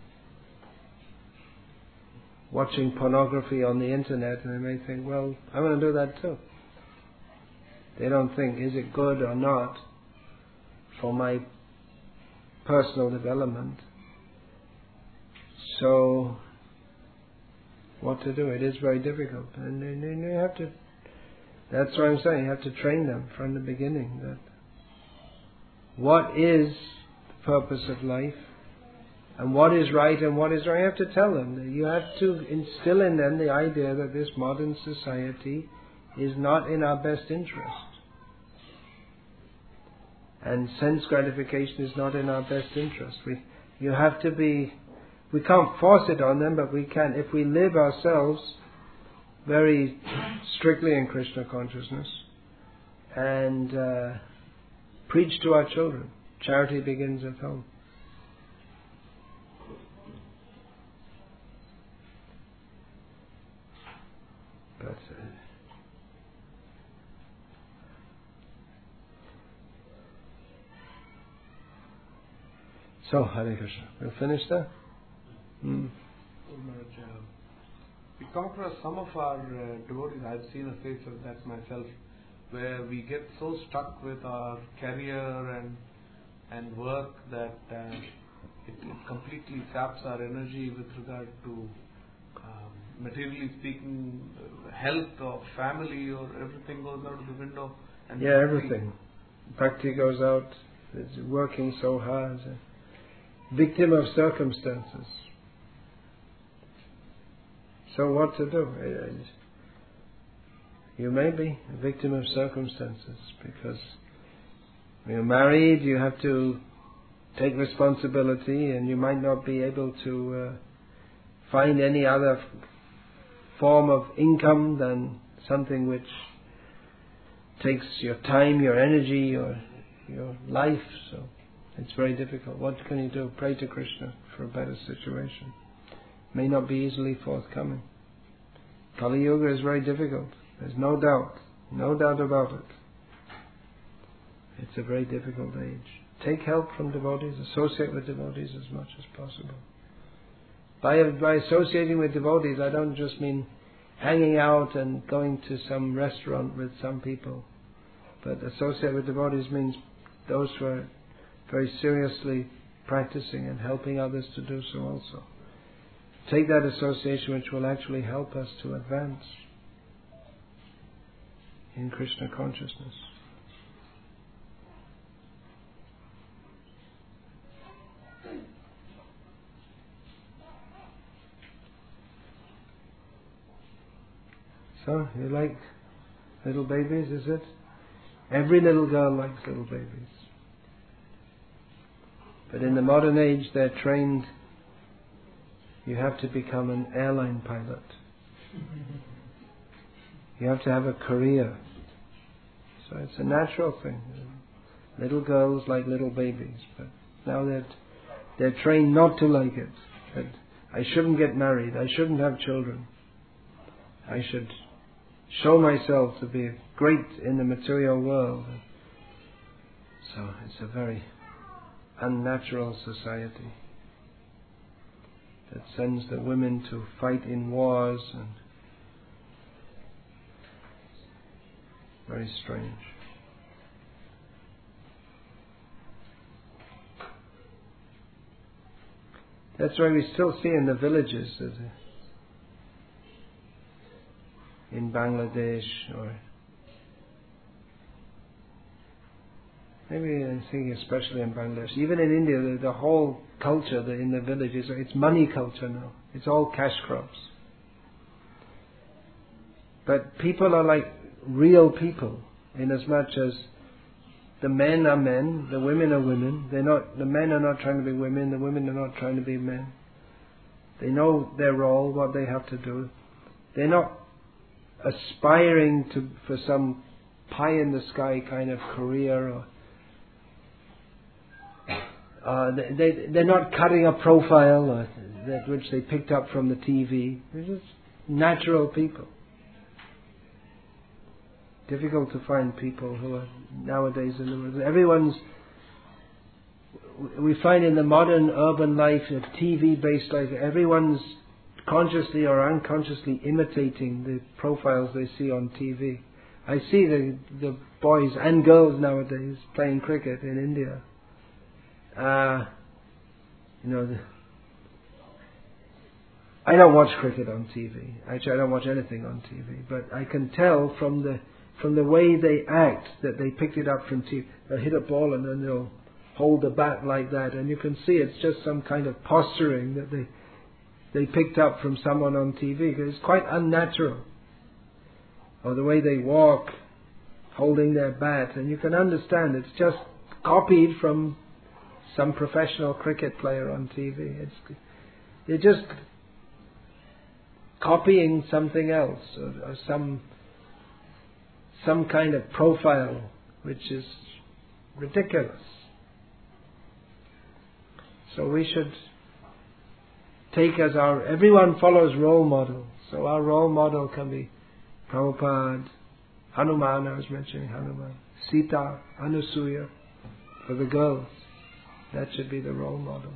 watching pornography on the internet, and they may think, well, I'm going to do that too. They don't think, is it good or not for my personal development? So, what to do? It is very difficult. And you have to, that's what I'm saying, you have to train them from the beginning that what is the purpose of life, and what is right and what is wrong. You have to tell them. You have to instill in them the idea that this modern society is not in our best interest. And sense gratification is not in our best interest. We, you have to be, we can't force it on them, but we can, if we live ourselves very strictly in Krishna consciousness and uh, preach to our children. Charity begins at home. But, uh, so, Hare Krishna. We'll finish there? Mm. We come across some of our uh, devotees, I've seen a face of that myself, where we get so stuck with our career and and work that uh, it, it completely saps our energy with regard to um, materially speaking, uh, health or family, or everything goes out of the window. And yeah, everything. Bhakti goes out. It's working so hard. Victim of circumstances. So what to do? You may be a victim of circumstances, because when you're married, you have to take responsibility, and you might not be able to uh, find any other f- form of income than something which takes your time, your energy, your your life. So it's very difficult. What can you do? Pray to Krishna for a better situation. May not be easily forthcoming. Kali Yuga is very difficult. There's no doubt. No doubt about it. It's a very difficult age. Take help from devotees. Associate with devotees as much as possible. By, by associating with devotees, I don't just mean hanging out and going to some restaurant with some people. But associate with devotees means those who are very seriously practicing and helping others to do so also. Take that association which will actually help us to advance in Krishna consciousness. So, you like little babies, is it? Every little girl likes little babies. But in the modern age, they're trained, you have to become an airline pilot. You have to have a career. So it's a natural thing. Little girls like little babies, but now they're, they're trained not to like it. That I shouldn't get married, I shouldn't have children. I should show myself to be great in the material world. So it's a very unnatural society that sends the women to fight in wars, and very strange. That's why we still see in the villages, in Bangladesh or maybe I'm thinking especially in Bangladesh, even in India, the, the whole culture the, in the villages, it's money culture now. It's all cash crops. But people are like real people, in as much as the men are men, the women are women. They're not. The men are not trying to be women. The women are not trying to be men. They know their role, what they have to do. They're not aspiring to for some pie in the sky kind of career, or uh, they, they they're not cutting a profile or that which they picked up from the T V. They're just natural people. Difficult to find people who are nowadays in the world. Everyone's. We find in the modern urban life, a T V-based life, everyone's consciously or unconsciously imitating the profiles they see on T V. I see the the boys and girls nowadays playing cricket in India. Uh, you know, the, I don't watch cricket on T V. Actually, I don't watch anything on T V. But I can tell from the from the way they act that they picked it up from T V. They'll hit a ball and then they'll hold the bat like that, and you can see it's just some kind of posturing that they they picked up from someone on T V. It's quite unnatural. Or the way they walk, holding their bat, and you can understand it's just copied from some professional cricket player on T V. It's they're just copying something else, or, or some some kind of profile which is ridiculous. So we should take as our, everyone follows role models. So our role model can be Prabhupada, Hanuman, I was mentioning Hanuman, Sita, Anusuya, for the girls. That should be the role model.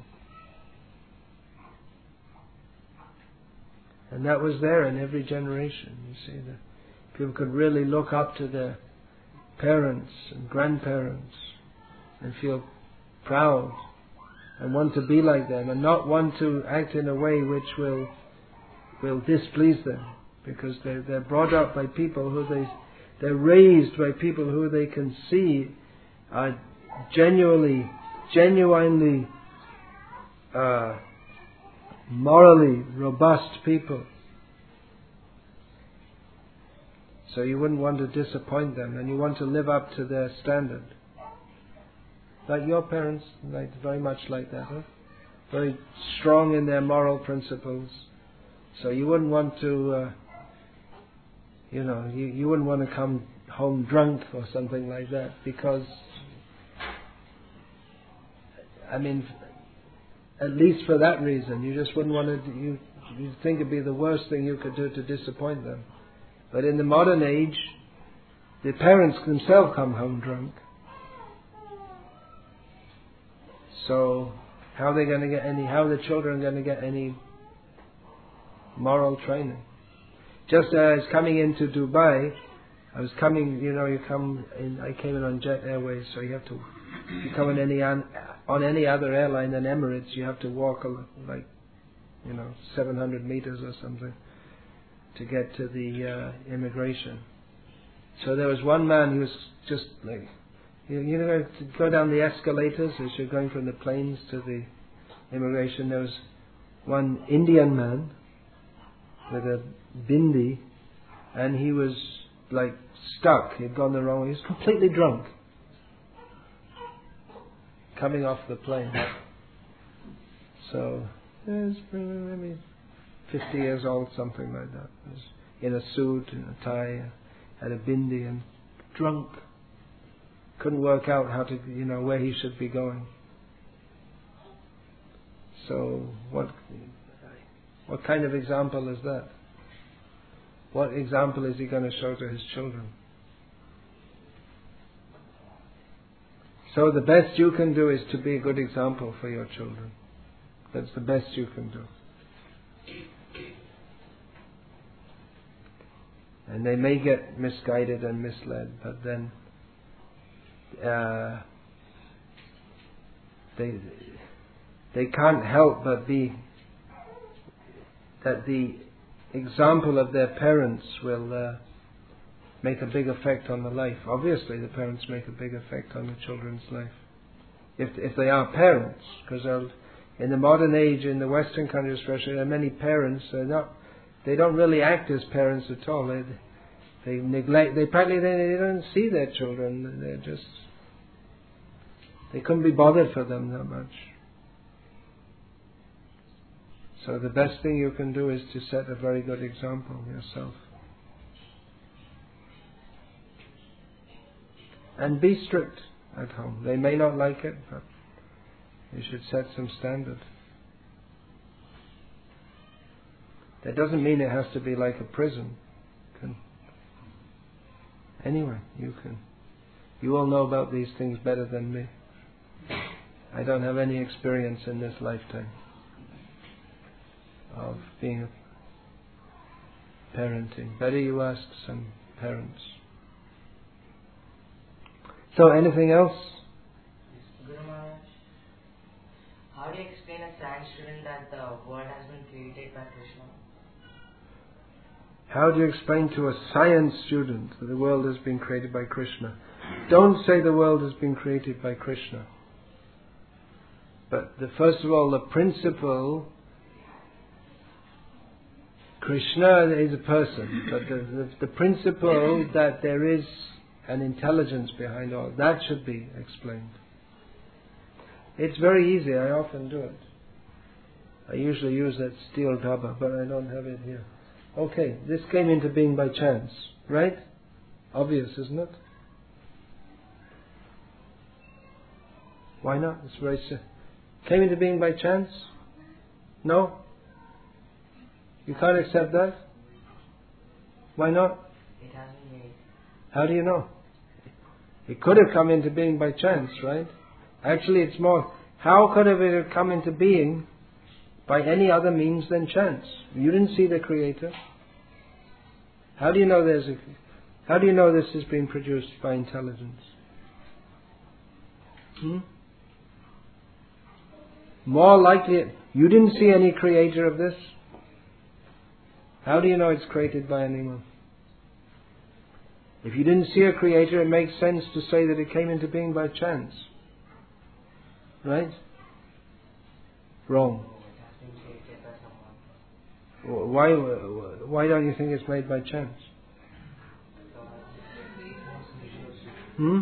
And that was there in every generation. You see, that people could really look up to their parents and grandparents and feel proud and want to be like them, and not want to act in a way which will will displease them, because they're, they're brought up by people who they, they're raised by people who they can see are genuinely, genuinely uh, morally robust people. So you wouldn't want to disappoint them, and you want to live up to their standard. Like your parents, like very much like that, huh? Very strong in their moral principles. So you wouldn't want to, uh, you know, you, you wouldn't want to come home drunk or something like that, because, I mean, at least for that reason, you just wouldn't want to, you, you think it'd be the worst thing you could do to disappoint them. But in the modern age, the parents themselves come home drunk. So how are they going to get any, how are the children going to get any moral training? Just as coming into Dubai, I was coming, you know, you come in, I came in on Jet Airways, so you have to, if you come in any, on, on any other airline than Emirates, you have to walk like, you know, seven hundred meters or something to get to the uh, immigration. So there was one man who was just like, you, you know, to go down the escalators as you're going from the planes to the immigration, there was one Indian man with a bindi, and he was like stuck. He'd gone the wrong way. He was completely drunk coming off the plane. So he was maybe fifty years old, something like that. He was in a suit and a tie, had a bindi, and drunk. Couldn't work out how to, you know, where he should be going. So what what kind of example is that? What example is he going to show to his children? So the best you can do is to be a good example for your children. That's the best you can do. And they may get misguided and misled, but then uh, they they can't help but be that the example of their parents will uh, make a big effect on the life. Obviously the parents make a big effect on the children's life. If if they are parents, because in the modern age, in the Western countries especially, there are many parents, they're not, they don't really act as parents at all. They, they neglect, they practically they, they don't see their children. They're just, they couldn't be bothered for them that much. So the best thing you can do is to set a very good example yourself. And be strict at home. They may not like it, but you should set some standard. That doesn't mean it has to be like a prison. Can, anyway, you can. You all know about these things better than me. I don't have any experience in this lifetime of being parenting. Better you ask some parents. So, anything else? Guru Maharaj, how do you explain a science student that the world has been created by Krishna? How do you explain to a science student that the world has been created by Krishna? Don't say the world has been created by Krishna. But the, first of all, the principle, Krishna is a person, but the, the, the principle that there is an intelligence behind all, that should be explained. It's very easy, I often do it. I usually use that steel dabba, but I don't have it here. Okay, this came into being by chance, right? Obvious, isn't it? Why not? It's very simple. Came into being by chance? No? You can't accept that? Why not? It hasn't made. How do you know? It could have come into being by chance, right? Actually, it's more, how could have it have come into being by any other means than chance? You didn't see the Creator. How do you know there's a, how do you know this has been produced by intelligence? Hmm? More likely, you didn't see any creator of this. How do you know it's created by anyone? If you didn't see a creator, it makes sense to say that it came into being by chance. Right? Wrong. Why, why don't you think it's made by chance? Hmm?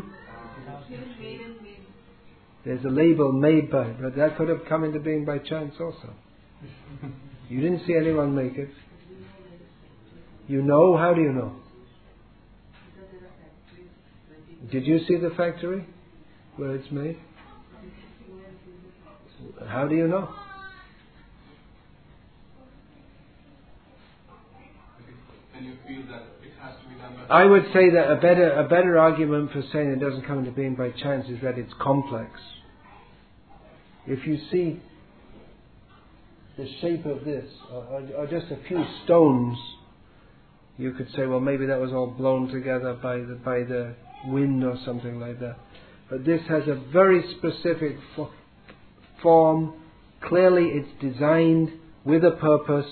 There's a label made by, but that could have come into being by chance also. You didn't see anyone make it. You know, how do you know? Did you see the factory where it's made? How do you know? And you feel that it has to be done by... I would say that a better a better argument for saying it doesn't come into being by chance is that it's complex. If you see the shape of this, or, or just a few stones, you could say, well, maybe that was all blown together by the by the wind or something like that. But this has a very specific fo- form. Clearly, it's designed with a purpose.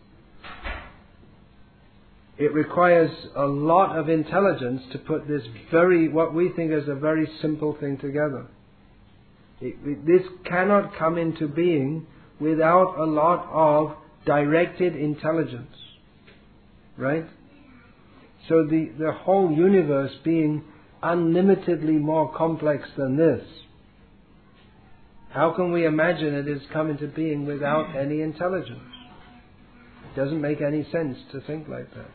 It requires a lot of intelligence to put this very, what we think is a very simple thing together. It, it, this cannot come into being without a lot of directed intelligence. Right? So the, the whole universe being unlimitedly more complex than this, how can we imagine it has come into being without any intelligence? It doesn't make any sense to think like that.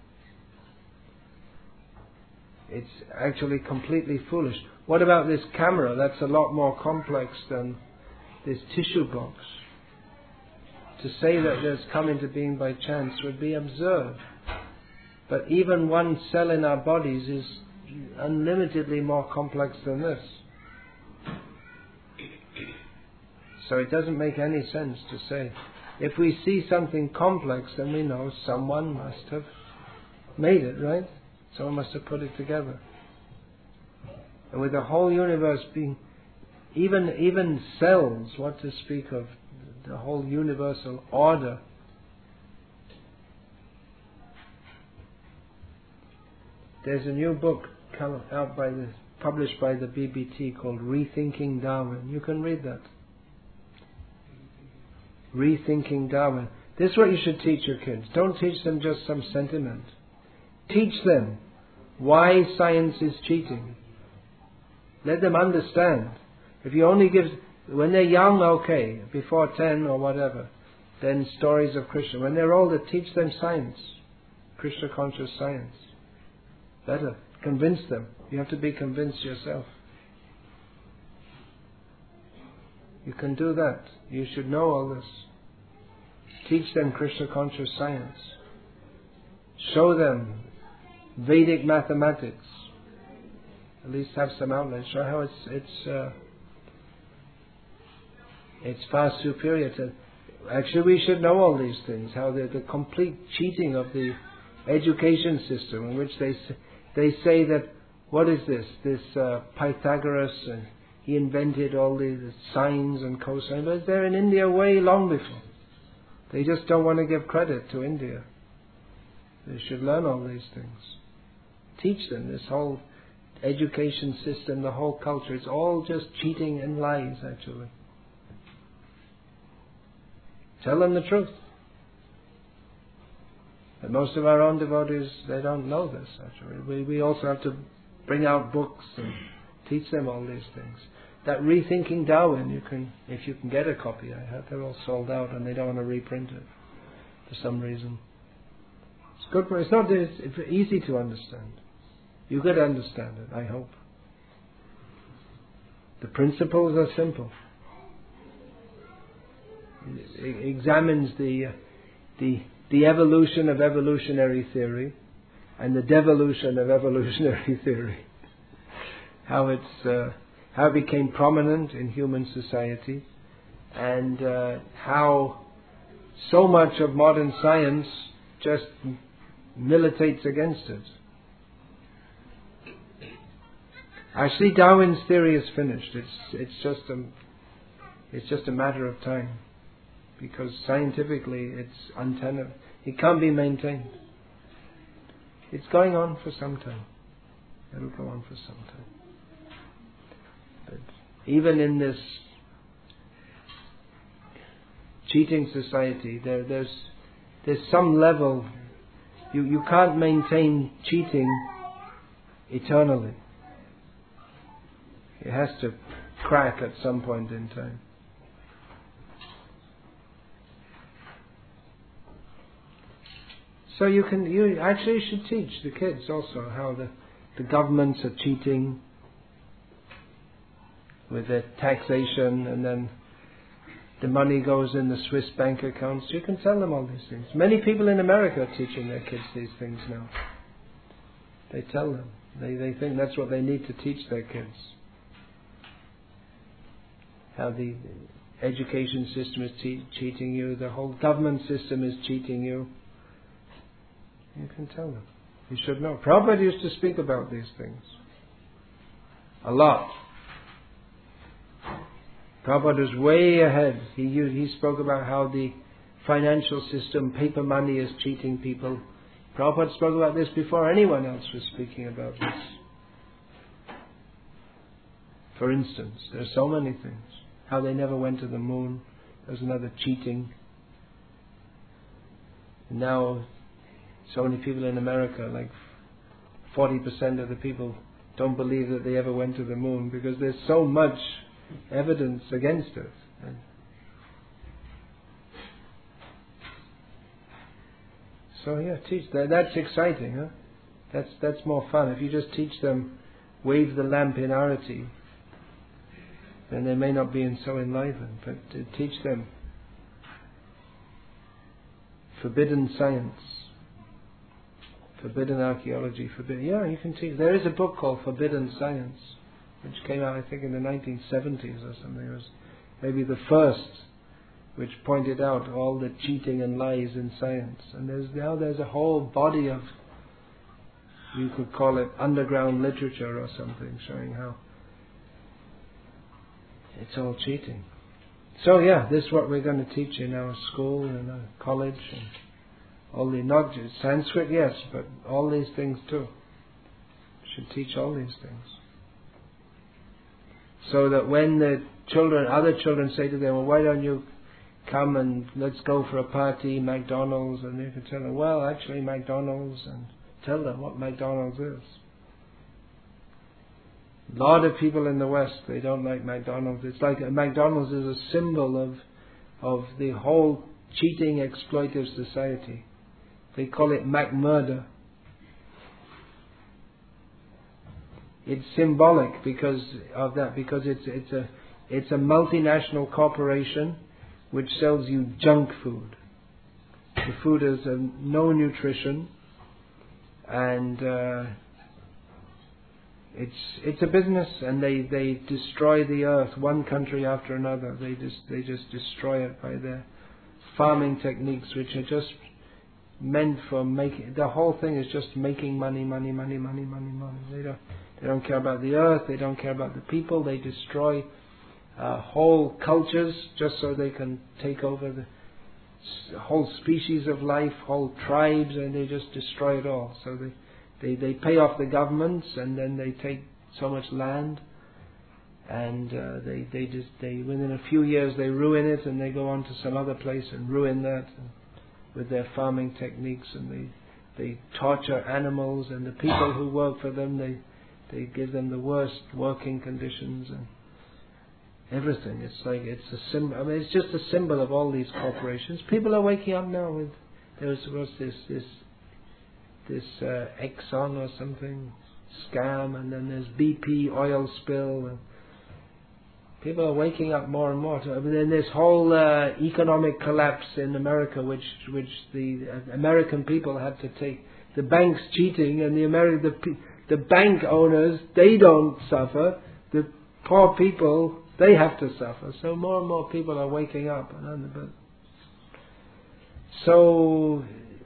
It's actually completely foolish. What about this camera? That's a lot more complex than this tissue box. To say that it's come into being by chance would be absurd. But even one cell in our bodies is unlimitedly more complex than this. So it doesn't make any sense to say. If we see something complex, then we know someone must have made it, right? Someone must have put it together. And with the whole universe being, even even cells, what to speak of the whole universal order. there's a new book come out by the, published by the B B T called Rethinking Darwin. You can read that. Rethinking Darwin. This is what you should teach your kids. Don't teach them just some sentiment. Teach them why science is cheating. Let them understand. If you only give, when they're young, okay, before ten or whatever, then stories of Krishna. When they're older, teach them science, Krishna conscious science. Better. Convince them. You have to be convinced yourself. You can do that. You should know all this. Teach them Krishna conscious science. Show them Vedic mathematics. At least have some outlet. Show how it's it's uh, it's far superior to. Actually, we should know all these things. How the the complete cheating of the education system, in which they they say that what is this? This uh, Pythagoras, and he invented all the, the sines and cosines. But they're in India way long before. They just don't want to give credit to India. They should learn all these things. Teach them this whole education system, the whole culture. It's all just cheating and lies, actually. Tell them the truth. But most of our own devotees, they don't know this, actually. We, we also have to bring out books and teach them all these things. That Rethinking Darwin, you can, if you can get a copy, I heard they're all sold out and they don't want to reprint it for some reason. It's good, but it's not it's easy to understand. You could understand it, I hope. The principles are simple. It examines the uh, the the evolution of evolutionary theory and the devolution of evolutionary theory. How it's uh, how it became prominent in human society, and uh, how so much of modern science just militates against it. Actually, Darwin's theory is finished. It's it's just a it's just a matter of time, because scientifically it's untenable. It can't be maintained. It's going on for some time. It'll go on for some time. But even in this cheating society, there there's there's some level. You you can't maintain cheating eternally. It has to crack at some point in time. So you can you actually should teach the kids also how the, the governments are cheating with their taxation, and then the money goes in the Swiss bank accounts. You can tell them all these things. Many people in America are teaching their kids these things now. They tell them. They they think that's what they need to teach their kids. How the education system is che- cheating you, the whole government system is cheating you. You can tell them. You should know. Prabhupada used to speak about these things a lot. Prabhupada was way ahead. He used, he spoke about how the financial system, paper money, is cheating people. Prabhupada spoke about this before anyone else was speaking about this. For instance, there are so many things. How they never went to the moon. There's another cheating. And now, so many people in America, like forty percent of the people don't believe that they ever went to the moon, because there's so much evidence against it. So yeah, teach that. That's exciting, huh? That's that's more fun. If you just teach them, wave the lamp in arati, then they may not be so enlivened. But to teach them forbidden science, forbidden archaeology, forbidden. Yeah, you can teach. There is a book called Forbidden Science, which came out, I think, in the nineteen seventies or something. It was maybe the first, which pointed out all the cheating and lies in science. And there's now there's a whole body of, you could call it underground literature or something, showing how it's all cheating. So yeah, this is what we're going to teach in our school and our college, and all the, not just Sanskrit, yes, but all these things too. should teach all these things. So that when the children, other children say to them, well, why don't you come and let's go for a party, McDonald's, and you can tell them, well, actually McDonald's, and tell them what McDonald's is. A lot of people in the West, they don't like McDonald's. It's like McDonald's is a symbol of of the whole cheating, exploitive society. They call it McMurder. It's symbolic because of that, because it's it's a it's a multinational corporation which sells you junk food. The food has uh, no nutrition, and uh, it's it's a business, and they, they destroy the earth, one country after another. They just they just destroy it by their farming techniques, which are just meant for making. The whole thing is just making money, money, money, money, money, money. They don't they don't care about the earth. They don't care about the people. They destroy uh, whole cultures just so they can take over the whole species of life, whole tribes, and they just destroy it all. So they, they, they pay off the governments, and then they take so much land, and uh, they they just they within a few years they ruin it, and they go on to some other place and ruin that and with their farming techniques, and they they torture animals, and the people who work for them they they give them the worst working conditions and everything. It's like it's a symbol. I mean, it's just a symbol of all these corporations. People are waking up now with there was, was this this this uh, Exxon or something scam, and then there's B P oil spill. And people are waking up more and more. To, I mean, then this whole uh, economic collapse in America, which which the uh, American people had to take. The banks cheating, and the American the the bank owners, they don't suffer. The poor people, they have to suffer. So more and more people are waking up. And so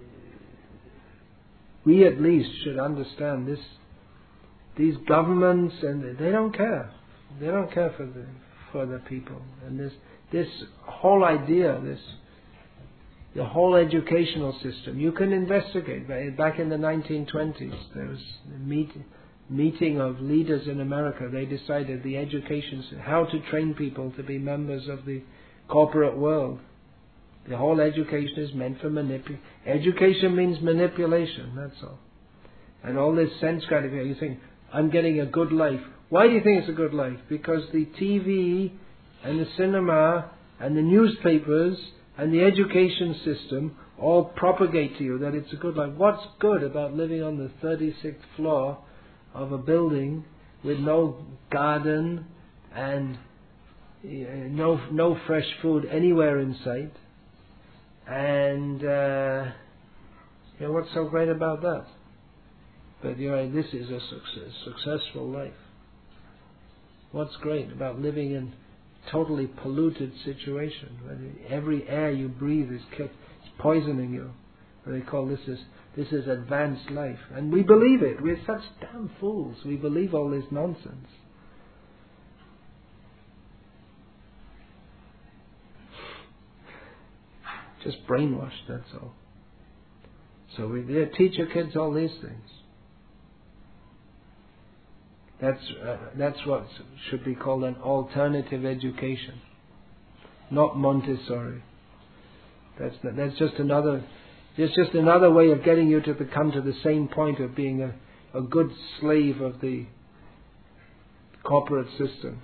we at least should understand this. These governments, and they don't care. They don't care for the for the people. And this this whole idea, this the whole educational system. You can investigate. Back in the nineteen twenties, there was a meet, meeting of leaders in America. They decided the education, how to train people to be members of the corporate world. The whole education is meant for manipulation. Education means manipulation, that's all. And all this sense gratification, you think, I'm getting a good life. Why do you think it's a good life? Because the T V and the cinema and the newspapers and the education system all propagate to you that it's a good life. What's good about living on the thirty-sixth floor of a building with no garden and uh, no no fresh food anywhere in sight? And uh, you know, what's so great about that? But you know, this is a success, successful life. What's great about living in totally polluted situation? Every air you breathe is kept, it's poisoning you. They call this is this is advanced life, and we believe it. We're such damn fools. We believe all this nonsense. Just brainwashed. That's all. So we yeah, teach your kids all these things. That's uh, that's what should be called an alternative education, not Montessori. That's not, that's just another. It's just another way of getting you to the, come to the same point of being a, a good slave of the corporate system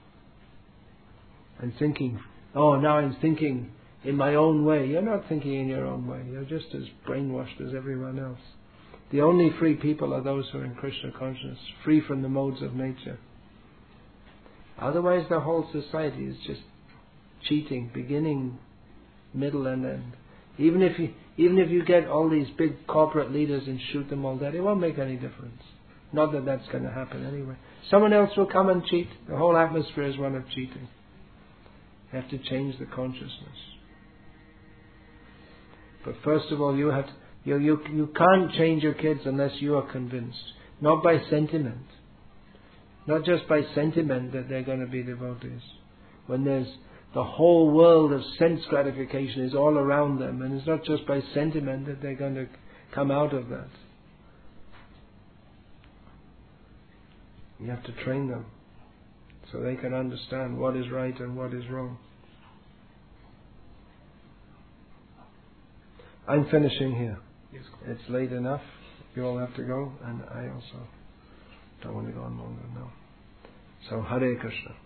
and thinking, oh, now I'm thinking in my own way. You're not thinking in your own way. You're just as brainwashed as everyone else. The only free people are those who are in Krishna consciousness, free from the modes of nature. Otherwise the whole society is just cheating, beginning, middle and end. Even if you even if you get all these big corporate leaders and shoot them all dead, it won't make any difference. Not that that's going to happen anyway. Someone else will come and cheat. The whole atmosphere is one of cheating. You have to change the consciousness. But first of all, you have to You, you, you can't change your kids unless you are convinced. Not by sentiment. Not just by sentiment that they're going to be devotees. When there's the whole world of sense gratification is all around them, and it's not just by sentiment that they're going to come out of that. You have to train them so they can understand what is right and what is wrong. I'm finishing here. Yes. It's late enough. You all have to go, and I also don't want to go on longer now. So Hare Krishna.